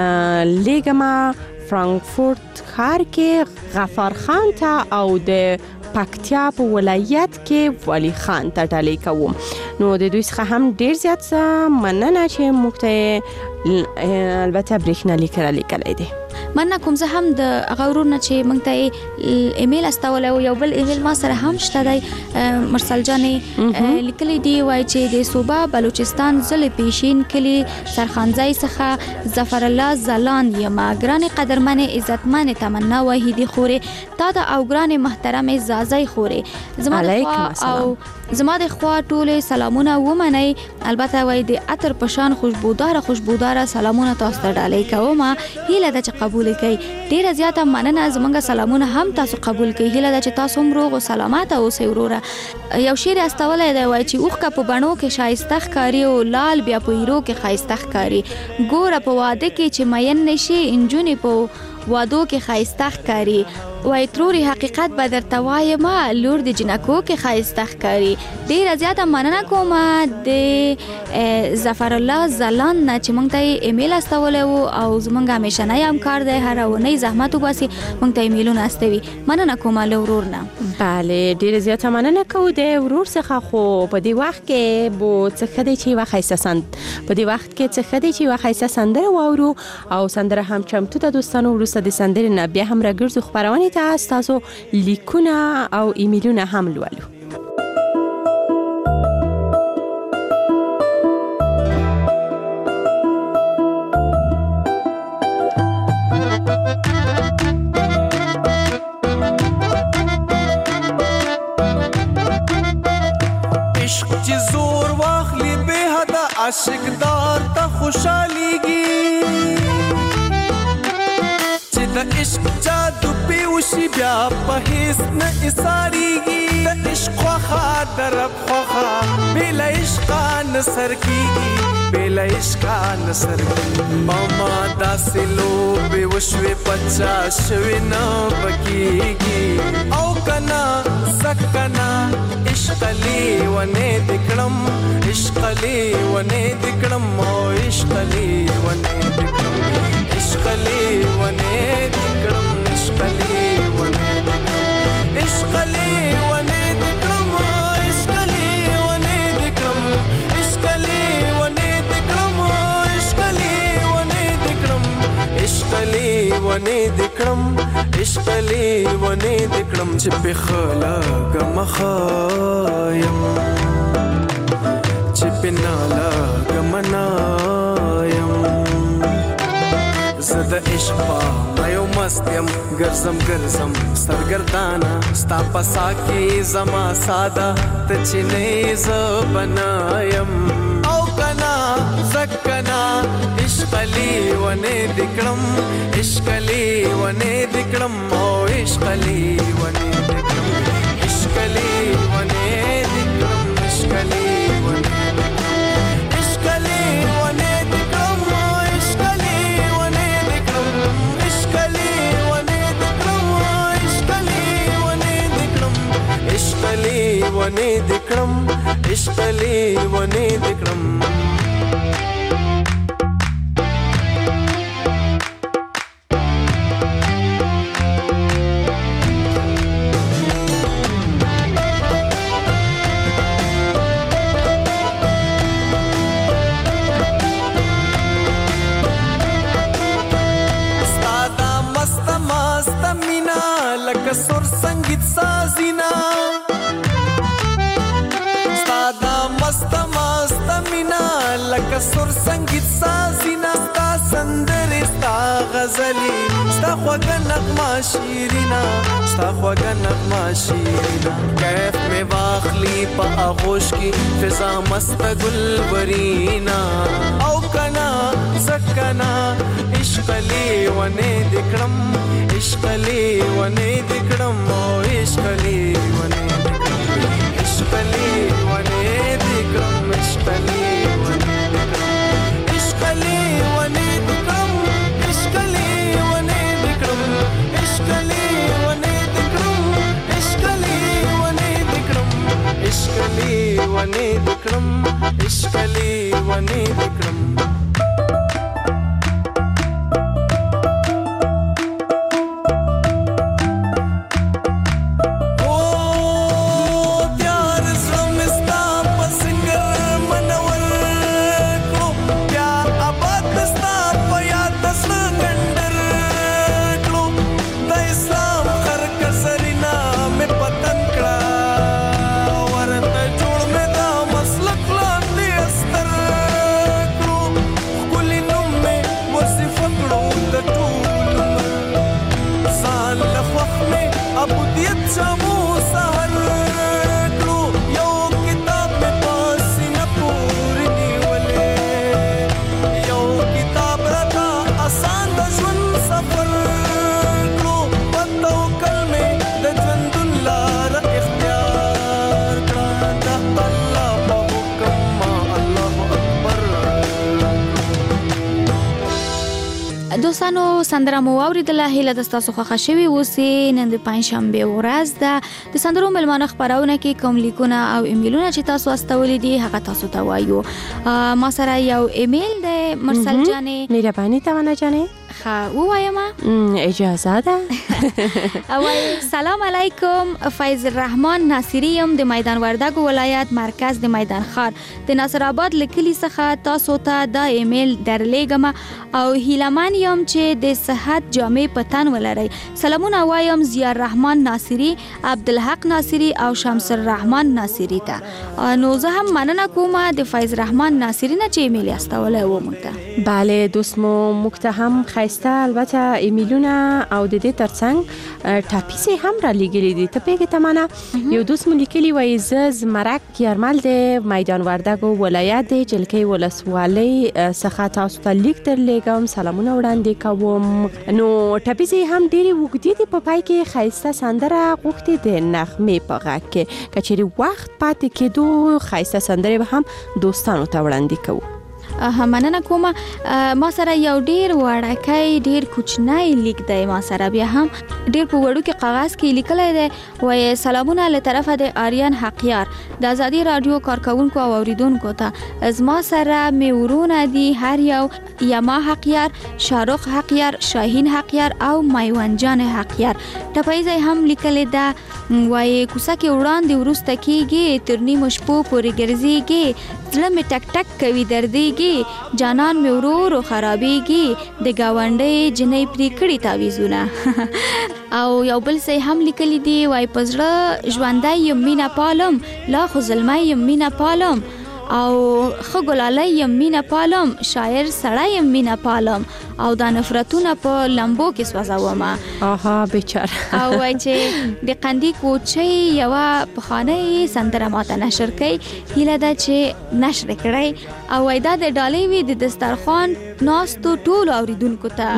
لیګما فرانکفورت ښار کې غفار خان ته او د پکتیا په ولایت کې ولی خان ته ډالۍ کوم نو د دوی څخه هم ډیر زیات مننه چې موږ ته البته بریښنالیک را لیکلی دی مننه کوم زه هم د هغه ورونه چې موږ ته ایمیل استولی او یو بل ایمیل ما سره هم شته دی مرسل جانې لیکلی دی وایي چې د صوبه بلوچستان ضلع پیشین کلي سرخانځای څخه ظفر الله زلان یم ګرانې قدرمنې عزتمنې تمنا وحیدي خورې تا ته او ګرانې محترمې زازۍ خورې زما د خوا ټولې سلامونه ومنئ البته وایي د عطر په شان خوشبوداره سلامونه تاسو ته ډالۍ کوم هیله ده چې قبول کړئ ډیره زیاته مننه زمونږ سلامونه هم تاسو قبول کړئ هیله ده چې تاسو هم روغ او سلامت اوسئ وروره یو شعر استولی دی وایي چې اوښکه په بڼو کې ښایسته ښکاري او لال بیا په ایرو کې ښایسته ښکاري ګوره په واده کې چې مین نشي انجونې په وادو کې ښایسته ښکاري وای تروري حقیقت به درته وایم لور د جنکو کې ښایسته ښکاري ډیره زیاته مننه کوم د ظفر الله زلان نه چې موږ ته ایمیل استولی و او زموږ همیشنی همکار دی هره اونۍ زحمت وباسي موږ ته ایمیلونه استوي مننه کوم له ورور نه بله ډیره زیاته مننه کوو د ورور څخه خو په دې وخت کې بو څه ښه دی چې یوه ښایسته په دې وخت کې څه ښه دی چې یوه ښایسته سندره واورو او سندره هم چمتو ده دوستانو وروسته د سندرې نه بیا هم راګرځو خپرونې ته ستاسو لیکونه او ایمیلونه هم لولو عشق چې زور واخلي به حدا عاشقدار ته خوشاليږي چې د عشق جادو پیوشي بیا په هیڅ نه اساریږي د عشق خواخا درب خواخا بلا عشقا نصر کیږي بلا عشقا نصر کیږي ماما داسې لوبې وشوې پچا شوې نه پکېږي او کنا سکنا عشق لیونې دکړم عشق لیونې دکړم او عشق لیونې دکړم عشق لیونې دکړم عشق لیونې دکړم عشق لیونې دکړم عشق لیونې دکړم عشق لیونې دکړم عشق لیونې دکړم عشق لیونې دکړم عشق لیونې دکړم چې په خلک مخایم چې په نالا ګمنایم زه د عشق په مایو مست یم ګرځم سرګردانا ستا پسا کې زما ساده ته چې نه ز بنایم او کنا زکنا عشقلی ونه دکړم عشقلی ونه دکړم او عشقلی ونه دکړم عشقلی ونه دکړم عشقلی ونه عشقلی ونه دکړم عشقلی ونه دکړم عشقلی ونه دکړم عشقلی ونه دکړم عشقلی ونه دکړم عشقلی ونه دکړم سر संगीत साजिना सादा मस्त मस्त मीना लका सुर संगीत साजिना sta संदरे sta غزلی sta خوږه نغمه شیرینا sta خوږه نغمه شیرینا کیف میں واخلی په آغوش کی فضا مست گلبرینا او کنا زکنا عشقلی ونه دکړم عشقلی ونه دکړم او عشقلی ونه دکړم عشقلی ونه دکړم عشقلی ونه دکړم عشقلی ونه دکړم عشقلی ونه دکړم عشقلی ونه دکړم عشقلی ونه دکړم عشقلی ونه دکړم عشقلی ونه دکړم دوستانو سندره مو اوریدله هیله د تاسو خوښه شوي اوسې نن د پنځشنبه ورځ ده د سندرو ملمانه خبرونه کې کوم لیکونه او ایمیلونه چې تاسو استولې دي هغه تاسو ته وایو ما سره یو ایمیل د مرسل جانې مهرباني تاونه جانې وایم اجازه ده اوای سلام علیکم فیض الرحمن ناصری یم د میدان وردګو ولایت مرکز د میدان خار د ناصر آباد لیکلي څخه تاسو ته دا ایمیل درلېږم او هیلمان یم چې د صحت جامع پتن ولرئ سلامونه وایم ضیاء الرحمن ناصری عبدالحق ناصری او شمس الرحمن ناصری ته نو زه هم مننه کوم د فیض الرحمن ناصری نه چې ایمیل استولې و مونږ بله دوست مو مختهم خیسته البته ایمیلونه او د دې ترڅنګ ټاپیسې هم را لګلې دي ته پیګه تمانه یو دوست مو لیکلی وای زمرک یارمل د میدان وردګو ولایت د جلکې ولسوالۍ څخه تاسو ته لیک درلېږم سلامونه وړاندې کوم نو ټاپیسې هم ډېری وګړي دي په پای کې خیسته سندره غوښتي د نغمې په غږ کې کچېري وخت پاتې کېدو خیسته سندره به هم دوستانو ته وړاندې کوو مننه کوم ما سره یو ډیر وړکای ډیر کوچنی لیک دی ما سره بیا هم ډیر په وړو کې کاغذ کې لیکلای دی وای سلامونه له طرفه د آریان حقیار د ازادي رادیو کارکونکو او اوریدونکو ته از ما سره میورونه دي هر یو یما حقیار شارق حقیار شاهین حقیار او میوان جان حقیار ټپایزه هم لیکل ده وای کوڅه کې وړاندې ورسته کېږي تر نیمه شپو پورې ګرځېږي زړه مې ټک ټک کوي دردېږي جانان مې ورور خرابېږي د گاونډۍ جنې پرې کړي تعویذونه او یو بل څه هم لیکلي دي وای پزړه ژوندۍ یم مینا پالم لا خو زلمی یم مینا پالم او خګلاله یمینه پالم شاعر سړی یمینه پالم او دا نفرتونه په لمبو کې سوځوم. آها بیچاره. او وای چې د قندی کوچي یو پخانه سندره ماته نشر کړي هیله ده چې نشر کړي او وای دا د ډالۍ وی د دسترخوان ناستو ټول اوریدونکو ته.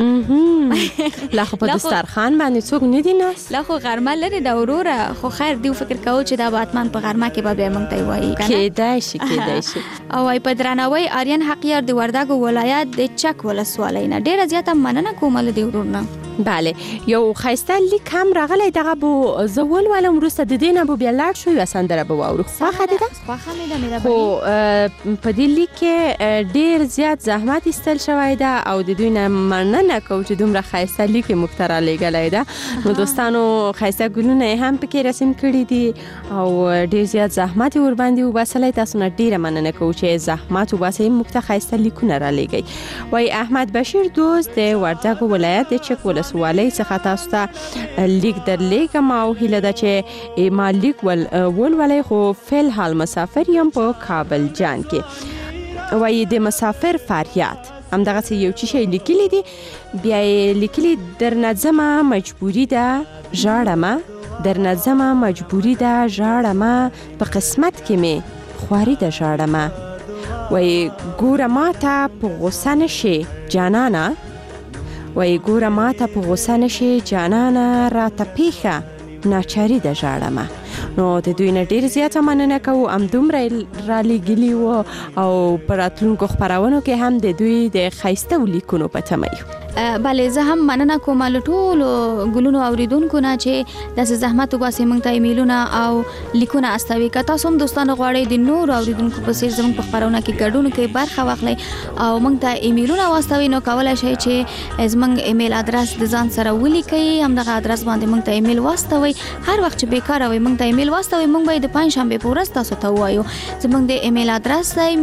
لا خو په دسترخوان باندې څوک نه دی ناست. لا خو غرمه لري د وروره خو خیر دی فکر کوو چې دا باتمن په غرمه کې به مونږ ته وایي کېدای شي. او وای په درناوي آریان حقیار د وردګو ولایت د چک ولسوالۍ نه ډیره زیاته مننه کوم له دی ورونه. بله یو خایسته لیک هم راغلی دغه بو زول ولم وروسته د دینه بو بیا لاړ شو یا سندره به واورو. خوښه ده خو په دې لیک کې ډیر زیات زحمت ایستل شوی ده او د دوی نه مننه کوم چې دومره خایسته لیک موږ ته رالیږلی ده. نو دوستانو خایسته ګلونه هم پکې رسم کړي دي او ډیر زیات زحمت ور باندې وباسلی. تاسو نه ډیره مننه کوم چې زحمت وباسئ موږ ته خایسته لیکونه رالیږئ. وای احمد بشیر دوست د وردګو ولایت د چک ولسوالۍ څخه تاسو ته لیک درلیږم او هیله ده چې ما لیک ولولئ خو فل حال مسافر یم په کابل جان کې. وای د مسافر فریاد همدغه یو چی شی لیکلی دی بیا لیکلی در نظم مجبوری ده ژړم در نظم مجبوری ده ژړم په قسمت کې می خواري ده ژړم. وای ګوره ماته په غوسه نشي جانانه وای ګوره ماته په غوسه نشي جانانه راته پیښه ناچاري ده ژړم. نو د دوی نه ډیر زیاته مننه کوو همدومره رالیږلي وو او په راتلونکو خپرونو کې هم د دوی د ښایسته لیکونو په تمه یو. بله زه هم مننه کوم له ټولو ګلونو اوریدونکو نه چې داسې زحمت وباسئ موږ ته ایمیلونه او لیکونه استوي. که تاسو هم دوستانو غواړئ د نورو اوریدونکو په څیر زموږ په خپرونه کې ګډون کوئ برخه واخلئ او موږ ته ایمیلونه واستوئ نو کولی شئ چې زموږ ایمیل ادرس د ځان سره ولیکئ. همدغه ادرس باندې موږ ته ایمیل واستوئ. هر وخت چې بیکاره وئ موږ ته ایمیل واستوئ. موږ به د پنجشنبې په ورځ تاسو ته ووایو. زموږ د ایمیل ادرس دی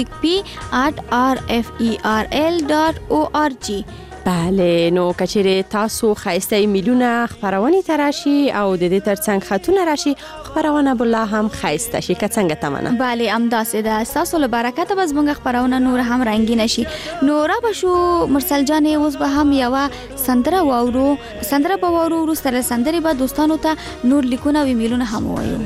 musicp@rferl.org. بله نو کچره تاسو خایسته ایمیلونه خبرونه تراشي او د دې ترڅنګ خطونه راشي خبرونه بوله هم خایسته شي که څنګه تمنه. بله امداسه ده تاسو له برکت به زموږ خبرونه نور هم رنگین شي. نو را بشو مرسل جان اوس به هم یو سندره واورو وروسته سندره به دوستانو ته نور لیکونه او ایمیلونه هم وایو.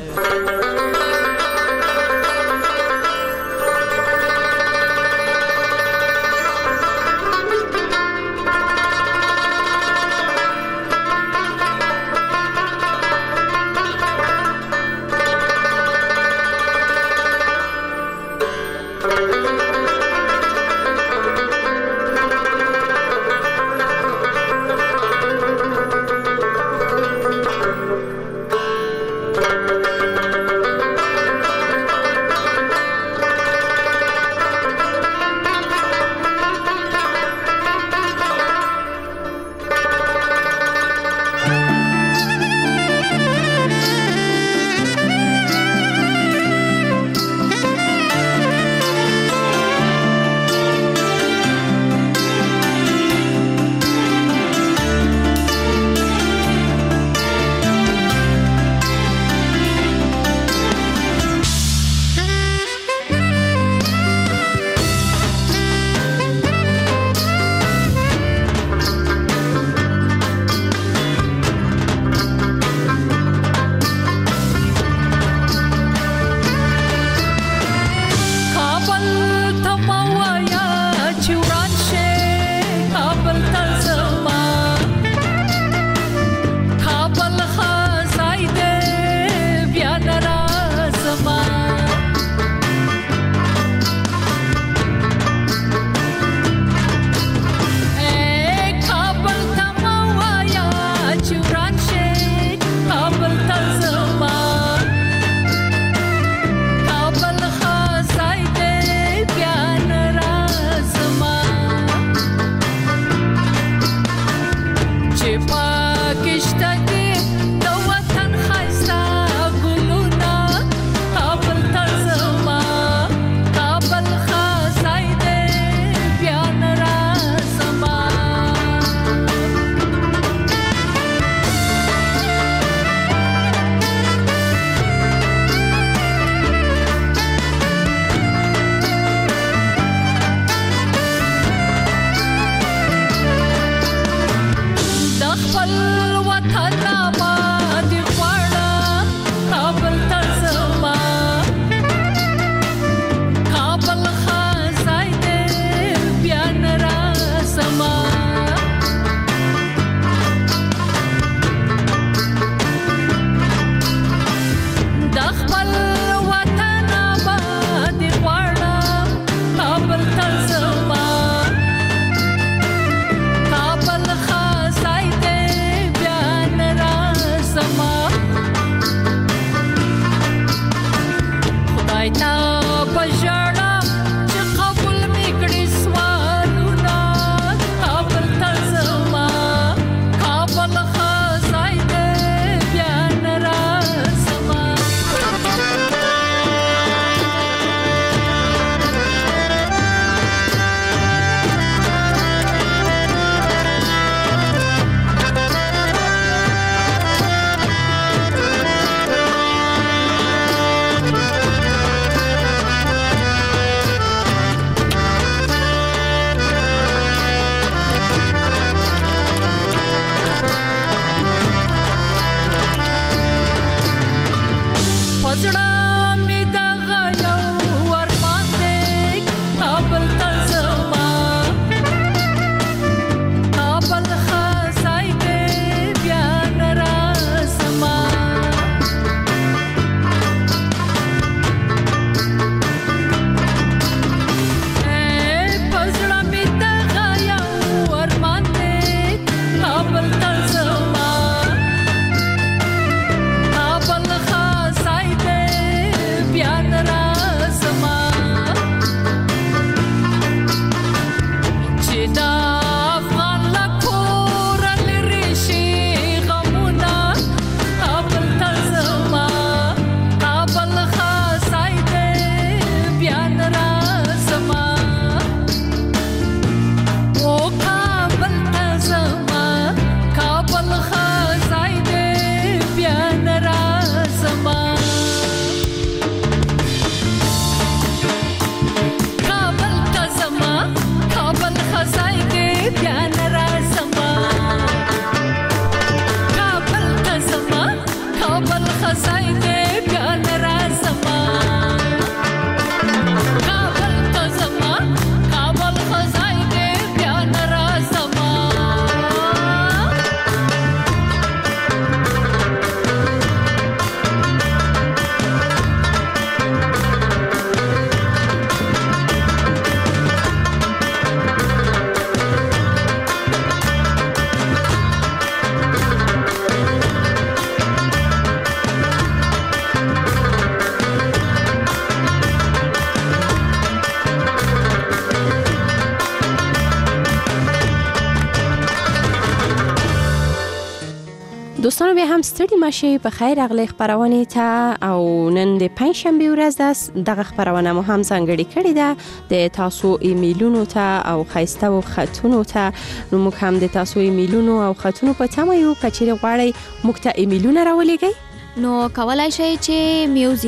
دوستانو بیا هم ستړي مشي په خیر اغلی خبرونه ته او نن د پنځشنبه ورځ ده. دغه خبرونه مو هم ځانګړي کړې ده د تاسو ایمیلونو ته او خایسته او خطونو ته. نو موږ هم د تاسو ایمیلونو او خطونو په تمه یو. کچېرې غواړئ موږ ته ایمیلونه راولېږئ نو کولای شئ چې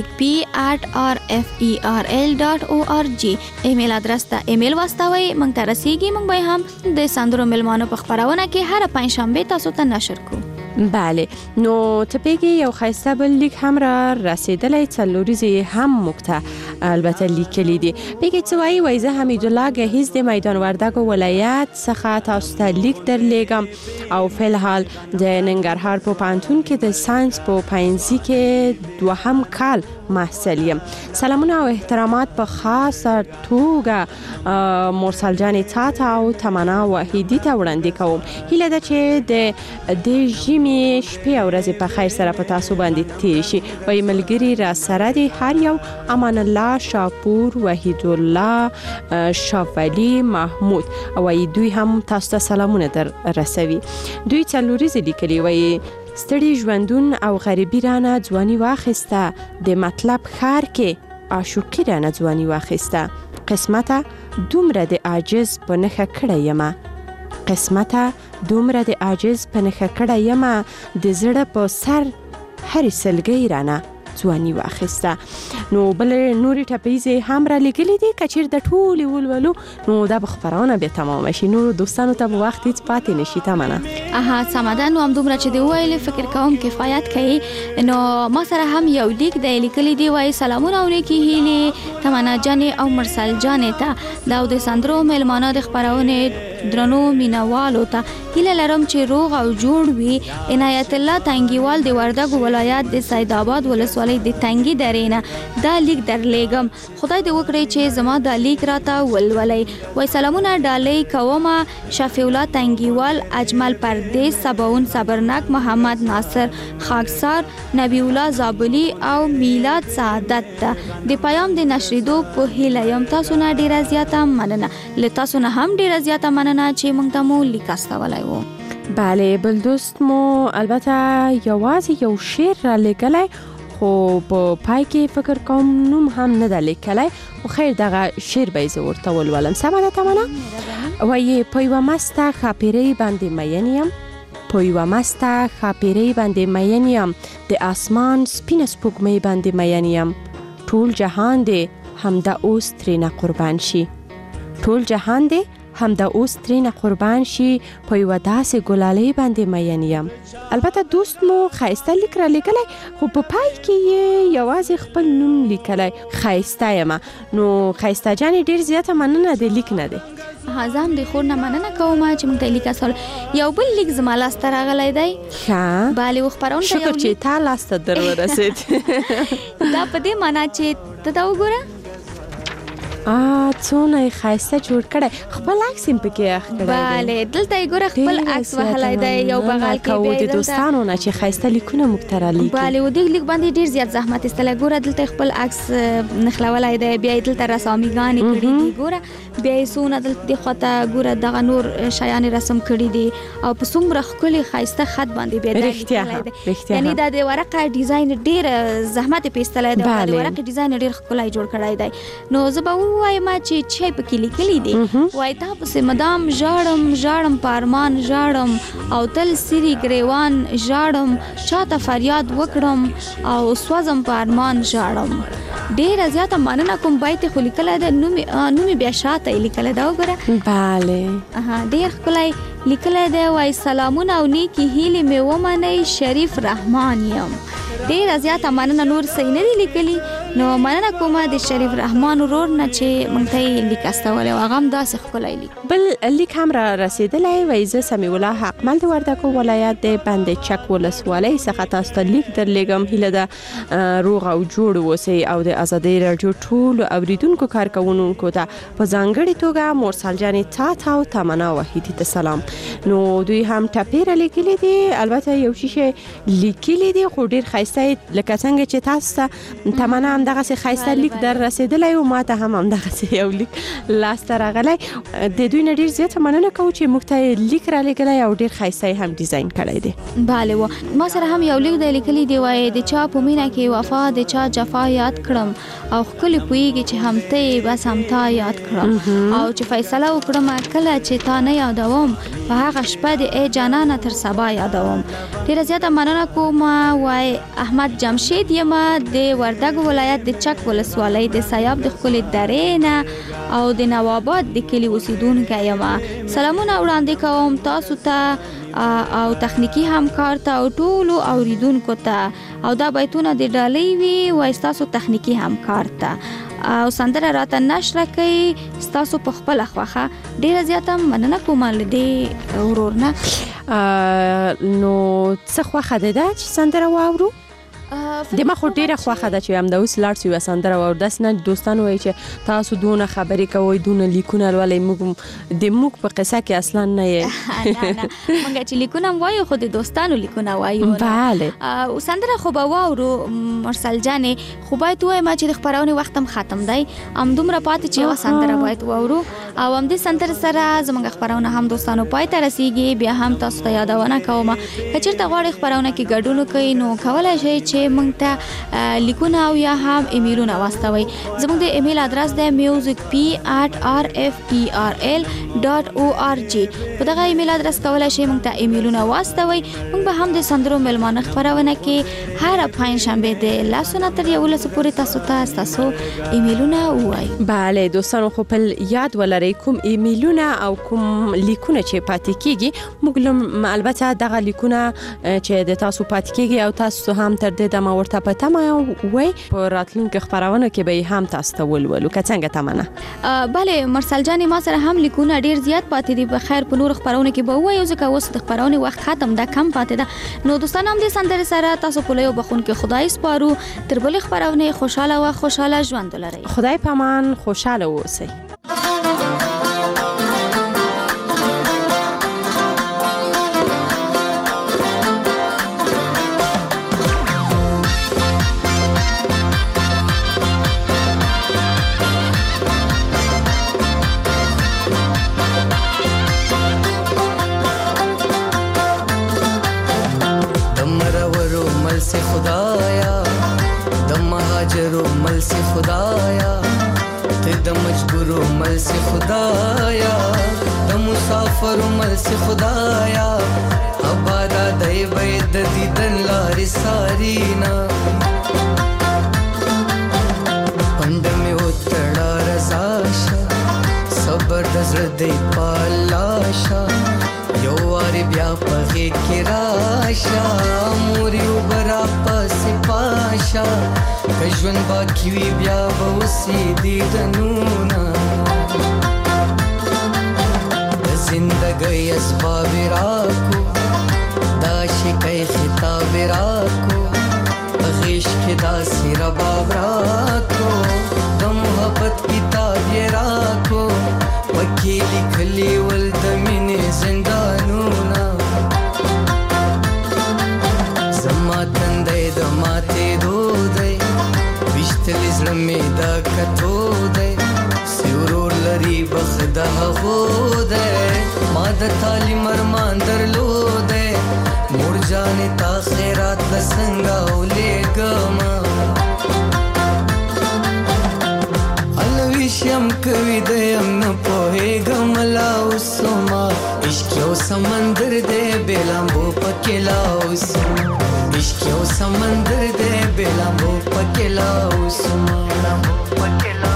musicp@rferl.org ایمیل ادرس ته ایمیل واستوي، موږ ته رسیږي. موږ به هم د سندرو ملمانو په خبرونه کې هر پنځشنبه تاسو ته نشر کوو. بله، نو تپیگی یو خیسته بل لیک هم را رسیدلی څلوریزی هم مکته البته لیکلی دی. بگی چوایی ویزه حمیدالله گهیز دی میدان وردگ ولایت څخه تاسو ته لیک در لیگم او فیلحال د ننګرهار په پانتون کې د ساينس په پاینځي کې دوهم کال محصلیم. سلامونه او احترامات په خاصه توګه مرسل جان تاته او تمنا وحیدی ته وړاندې کوم. هیله ده چې د می شپې او ورځې په خیر سره په تاسو باندې تیر شي. وای ملګری را سره دی هر یو امان الله شاپور وحید الله شافعلی محمود او دوی هم تاسو ته سلامونه در رسوي. دوی څلوریز لیکلي وای ستړي ژوندون او غریبی رانه ځواني واخیسته، د مطلب خار کې عاشقی رانه ځواني واخیسته. قسمته دومره د عاجز په نخه کړه یمه، قسمته دومره د عاجز په نخه کړه یمه، د زړه په سر هر سلګی رانه ځواني واخیسته. نو بل نوري ټپیزه هم را لګلې دي. کچیر د ټولي ولولو نو دا خبرونه به تمام شي. نو دوستانو ته وخت هیڅ پاتې نشي. تمنه سمدان هم دومره چې دی ویل فکر کوم کفایت کوي. نو ما سره هم یو لیک دی لیکلی دی وای سلامونه او نیکی هیله تمنا جان او مرسل جان ته دا د سندرو ملمانه د خبرونه درنو مینوالو ته هیله لرم چې روغ او جوړ وي. عنایت الله تنگیوال د وردګ ولایت د سید آباد ولسوالۍ د تنگی درینه دا لیک در لګم. خدای دې وکړي چې زما دا لیک راته ولولای. وای سلامونه ډالۍ کومه شفیع الله تنگیوال اجمل پردیس سباون صبرناک محمد ناصر خاکسار نبی الله زابلی او میلاد سعادت د پیام د نشریدو په هیله یم. تاسو نه ډیره زیاته مننه. لتاسو نه هم ډیره زیاته مننه چې موږ ته مو لیک استولای وو. بله بل دوست مو البته یوازې یو شعر را لګلای خو په پای کې فکر کوم نوم هم نه د لیکلای. خو خیر دغه شعر به زه ورته ولولم. سمه ده تمنه؟ وایي په یوه مسته ښاپیرۍ باندې مین یم، په یوه مسته ښاپیرۍ باندې مین یم، د اسمان سپینه سپوږمۍ باندې مین یم. ټول جهان دی همدا اوس ترېنه قربان شي، ټول جهان دی همدا اوس ترېنه قربان شي، په یوه داسې ګلالۍ باندې مین یم. البته دوست مو ښایسته لیک را لیکلی خو په پای کې یې یوازې خپل نوم لیکلی ښایسته یمه. نو ښایسته جانې ډېر زیاته مننه د لیک نه دی. زه هم د خور نه مننه کوم چې موږ ته لیک اصل. یو بل لیک زما لاسته راغلی دی. ښه بله و خپرونه شکر چې تا لاسته در ورسېد. دا په دې معنا چې ته دا وګوره څونه ښایسته جوړ کړی، خپل عکس هم پکې اخ کړی. بله دلته یې ګوره خپل عکس وهلی دی یو بغل کې. بیا د دوستانو نه چې ښایسته لیکونه موږ ته رالیکي. بله و دې لیک باندې ډېر زیات زحمت ایستلی. ګوره دلته خپل عکس نښلولی دی، بیا یې دلته رساميګانې کړي دي. ګوره بیا یې څونه دلته دې خواته ګوره دغه نور شیانې رسم کړي دي او په څومره ښکلي ښایسته خط باندې بیا لیکلی دی. یعنې دا د ورقه ډیزاین ډېر زحمت یې پې ایستلی دی. د ورقې ډیزاین ډېر ښکلی جوړ کړی دی. نو زه به وایم چې چای پکې لیکلي دي. وای تا پسې مدام ژاړم ژاړم په ارمان ژاړم او تل سری ګریوان ژاړم، چاته فریاد وکړم او سوځم په ارمان ژاړم. ډېره زیاته مننه کوم. بیت خو لیکلی دی، نوم بیا شاته یې لیکلی دی. وګوره بله ډېر ښکلی لیکلی دی. وای سلامونه او نیکې هیلې مې ومنئ، شریف رحمان یم. ډېره زیاته مننه. نور صحیح نه دی لیکلي. نو مننه کومه د شریف رحمان ورور نه چې موږ ته یې لیک استولی او هغه هم داسې ښکلی لیک. بل لیک هم را رسېدلی. وایي زه سمیع الله حقمل د وردګو ولایت د بند چک ولسوالۍ څخه تاسو ته لیک در لیږم. هیله ده روغ او جوړ اوسئ او د ازادۍ راډیو ټولو اوریدونکو کارکوونکو ته په ځانګړې توګه مرسل جانې تاته او تمنا وحیدي ته سلام. نو دوی هم ټپې را لیکلي دي. البته یو شیشه لیکلي دي خو ډېر ښایسته لکه څنګه چې تاسو ته تمنا هم هم دغه سي خایسته لیک در رسیدلی او ماته هم دغه سي یو لیک لاس ته راغلی د دوی نه ډیر زیاته مننه کوم چې موږ ته لیک را لګلی او ډیر خایسته هم ډیزاین کړی دی. bale و ما سره هم یو لیک د لیکلي دی وای د چا په مینا کې وفا د چا جفا یاد کړم او خپل پویږي چې هم ته بس هم تا یاد کړم او چې فیصله وکړم کله چې تا نه یادوم په هغه شپه د ای جانانه تر سبا یادوم. ډیر زیاته مننه کوم وای احمد جمشید یم د وردګ ولایت د چک ولسوالۍ د سیاب د خپل درې نه او د نواباد د کلی اوسیدونکو یم. سلامونه وړاندې کوم تاسو ته او تخنیکی همکار ته او ټولو اوریدونکو ته او دا بیتونه د ډالۍ وی وای تاسو تخنیکی همکار ته او سندره راته نشر کوي تاسو په خپل خوخه. ډیر زیاته مننه کوم لدی ورورنه. نو څه خوخه ده چې سندره واورو؟ د ما خو ډیره خوخه ده چې هم د اوس لاړ شو سندره واورو. داس نه دوستانو وای چې تاسو دونه خبرې کوئ دونه لیکونه ولې موږ د موږ په قصه کې اصلا نه یې نه موږ چې لیکونه وایو خو د دوستانو لیکونه وایو. bale او سندره خو به واورو مرسل جانې خو باید وای ما چې د خبرونه وختم ختم دی ام دومره پاتې چې و سندره باید واورو او هم د سندره سره زموږ خبرونه هم دوستانو پای ته رسیږي. بیا هم تاسو ته یادونه کوم چې چیرته غواړئ خبرونه کې ګډون کوئ نو کولای شئ چې موږ ته لیکونه او یا هم ایمیلونه واستوي. زموږ د ایمیل ادرس دی musicp@rferl.org. په دغه ایمیل ادرس کولای شئ موږ ته ایمیلونه واستوي. موږ به هم د سندرو ملمانه خبرونه کې هر پنځ شنبه د لاسونه تر یو لس پورې تاسو ایمیلونه وای. bale دوستانو خو په یاد ولرئ کوم ایمیلونه او کوم لیکونه چې پاتې کیږي موږ البته دغه لیکونه چې د تاسو پاتې کیږي او تاسو هم تر دې دمه ورته پته ما وای په راتلونکو خبرونه کې به هم تاسو ته ولولو که څنګه تمنه. bale مرسل جان ما سره هم لیکونه ډیر زیات پاتې دي. په خیر په نور خبرونه کې به وایو ځکه اوس د خبرونه وخت ختم ده کم پاتې ده. نو دوستان هم دې سندره سره تاسو په لایو بخون کې خدای سپارو. تر بل خبرونه خوشاله او خوشاله ژوند ولرئ. خدای پامان خوشاله اوسئ. خدایا د مهاجرو مل سے خدایا ته د مجبورو مل سے خدایا د مسافرو مل سے خدایا آباد دای بيد دیدن لارې سارینا پند می وتړه رضاشا صبر د زړه دی پالاشا یو واری بیا پغې کې راشا موري وبرا پس پاشا کژون باقی وی بیا وسی دی دنونا زندګي اسباب راکو دا شکای خطاب راکو غیش کې دا سیر باب راکو د محبت کتاب راکو وکیل کلی ول د مینې زندانونا زما تندې د ماته دودې وشتل زړمې دا کتو دې سیورور لري بخدا غوده ما د تعلیم ارمان درلوده مور جانې تا خیرات لسنګا ولېګما الویشم کوي دیم نه پوهېږم لا اوسما عشق یو سمندر دی بېلامبو پکې لا اوسما عشق یو سمندر دی بېلامبو پکې لا اوسما پکې لا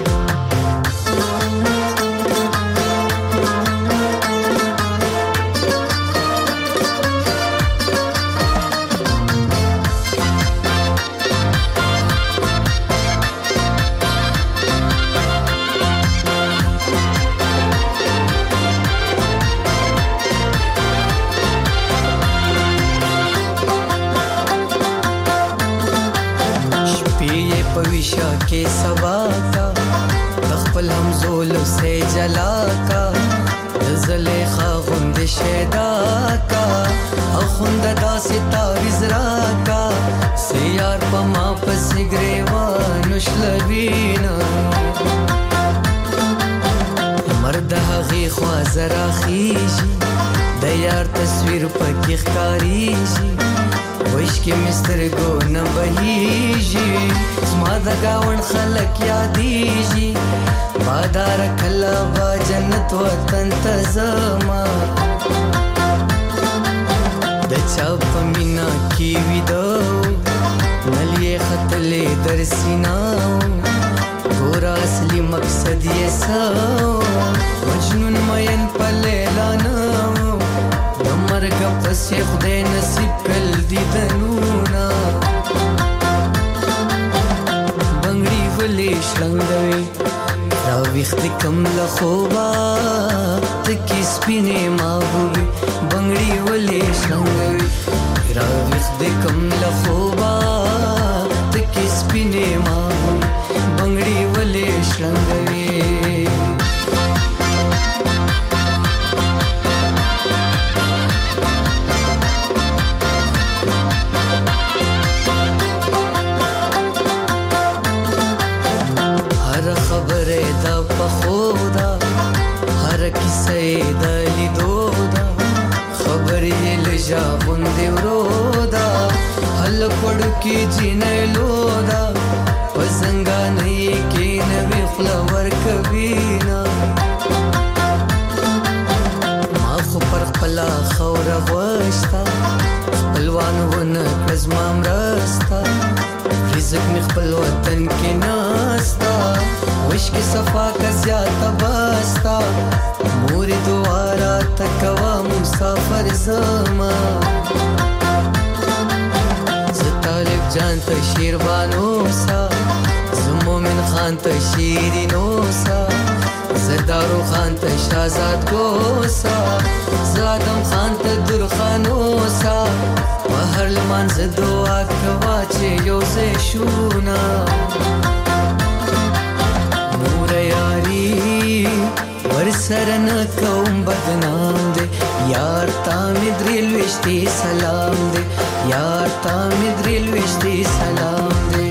पविशा के सवा का तखपल हम जोल से जला का زلیخا غند شیدا کا اخوند داسې تعویز راکا سیار په ما پسې ګریوان شلوینا مرد هغې خوا زرا خیژي د یار تصویر پکې ښکاریږي وشکې مې سترګو نه بهیږي زما د ګاونډ خلک یادیږي بادار کله به جنت وطن ته ځما د چا په مینا کې ویده نل یې ختلې در سینا ګوره اصلي مقصد یې څه مجنون مین په لیلا نه د مرګ پسې خدای نصیب کړل دیدنونه بنګړي ولې شلنګوي راویښ کم له خوبه تکې سپینې محبوبې بنګړي ولې شلنګوي راویښ کم له خوبه تکې سپینې محبوبې بنګړي ولې شلنګوي کی جنلو دا پسنګا نه کې نوې خلور کبینا ما خو پر خپل خور غوښتا خپلوان ونه کزمام راستا رزق می خپل وطن کې ناستا وش کې صفا کا زیاته باستا مور دوارا تکوا مسافر زما جان ته شیروانو سا زمومن خان ته شیرینو سا زردارو خان ته شازاد کو سا زادم خان ته درخانو سا وهر لمن ز دعا کوا چې یو زه شونا نور یاری ورسره نه کوم بدنام دے یار تا می دریل وشتی سلام دے یار تا می دریل وشتی سلام دے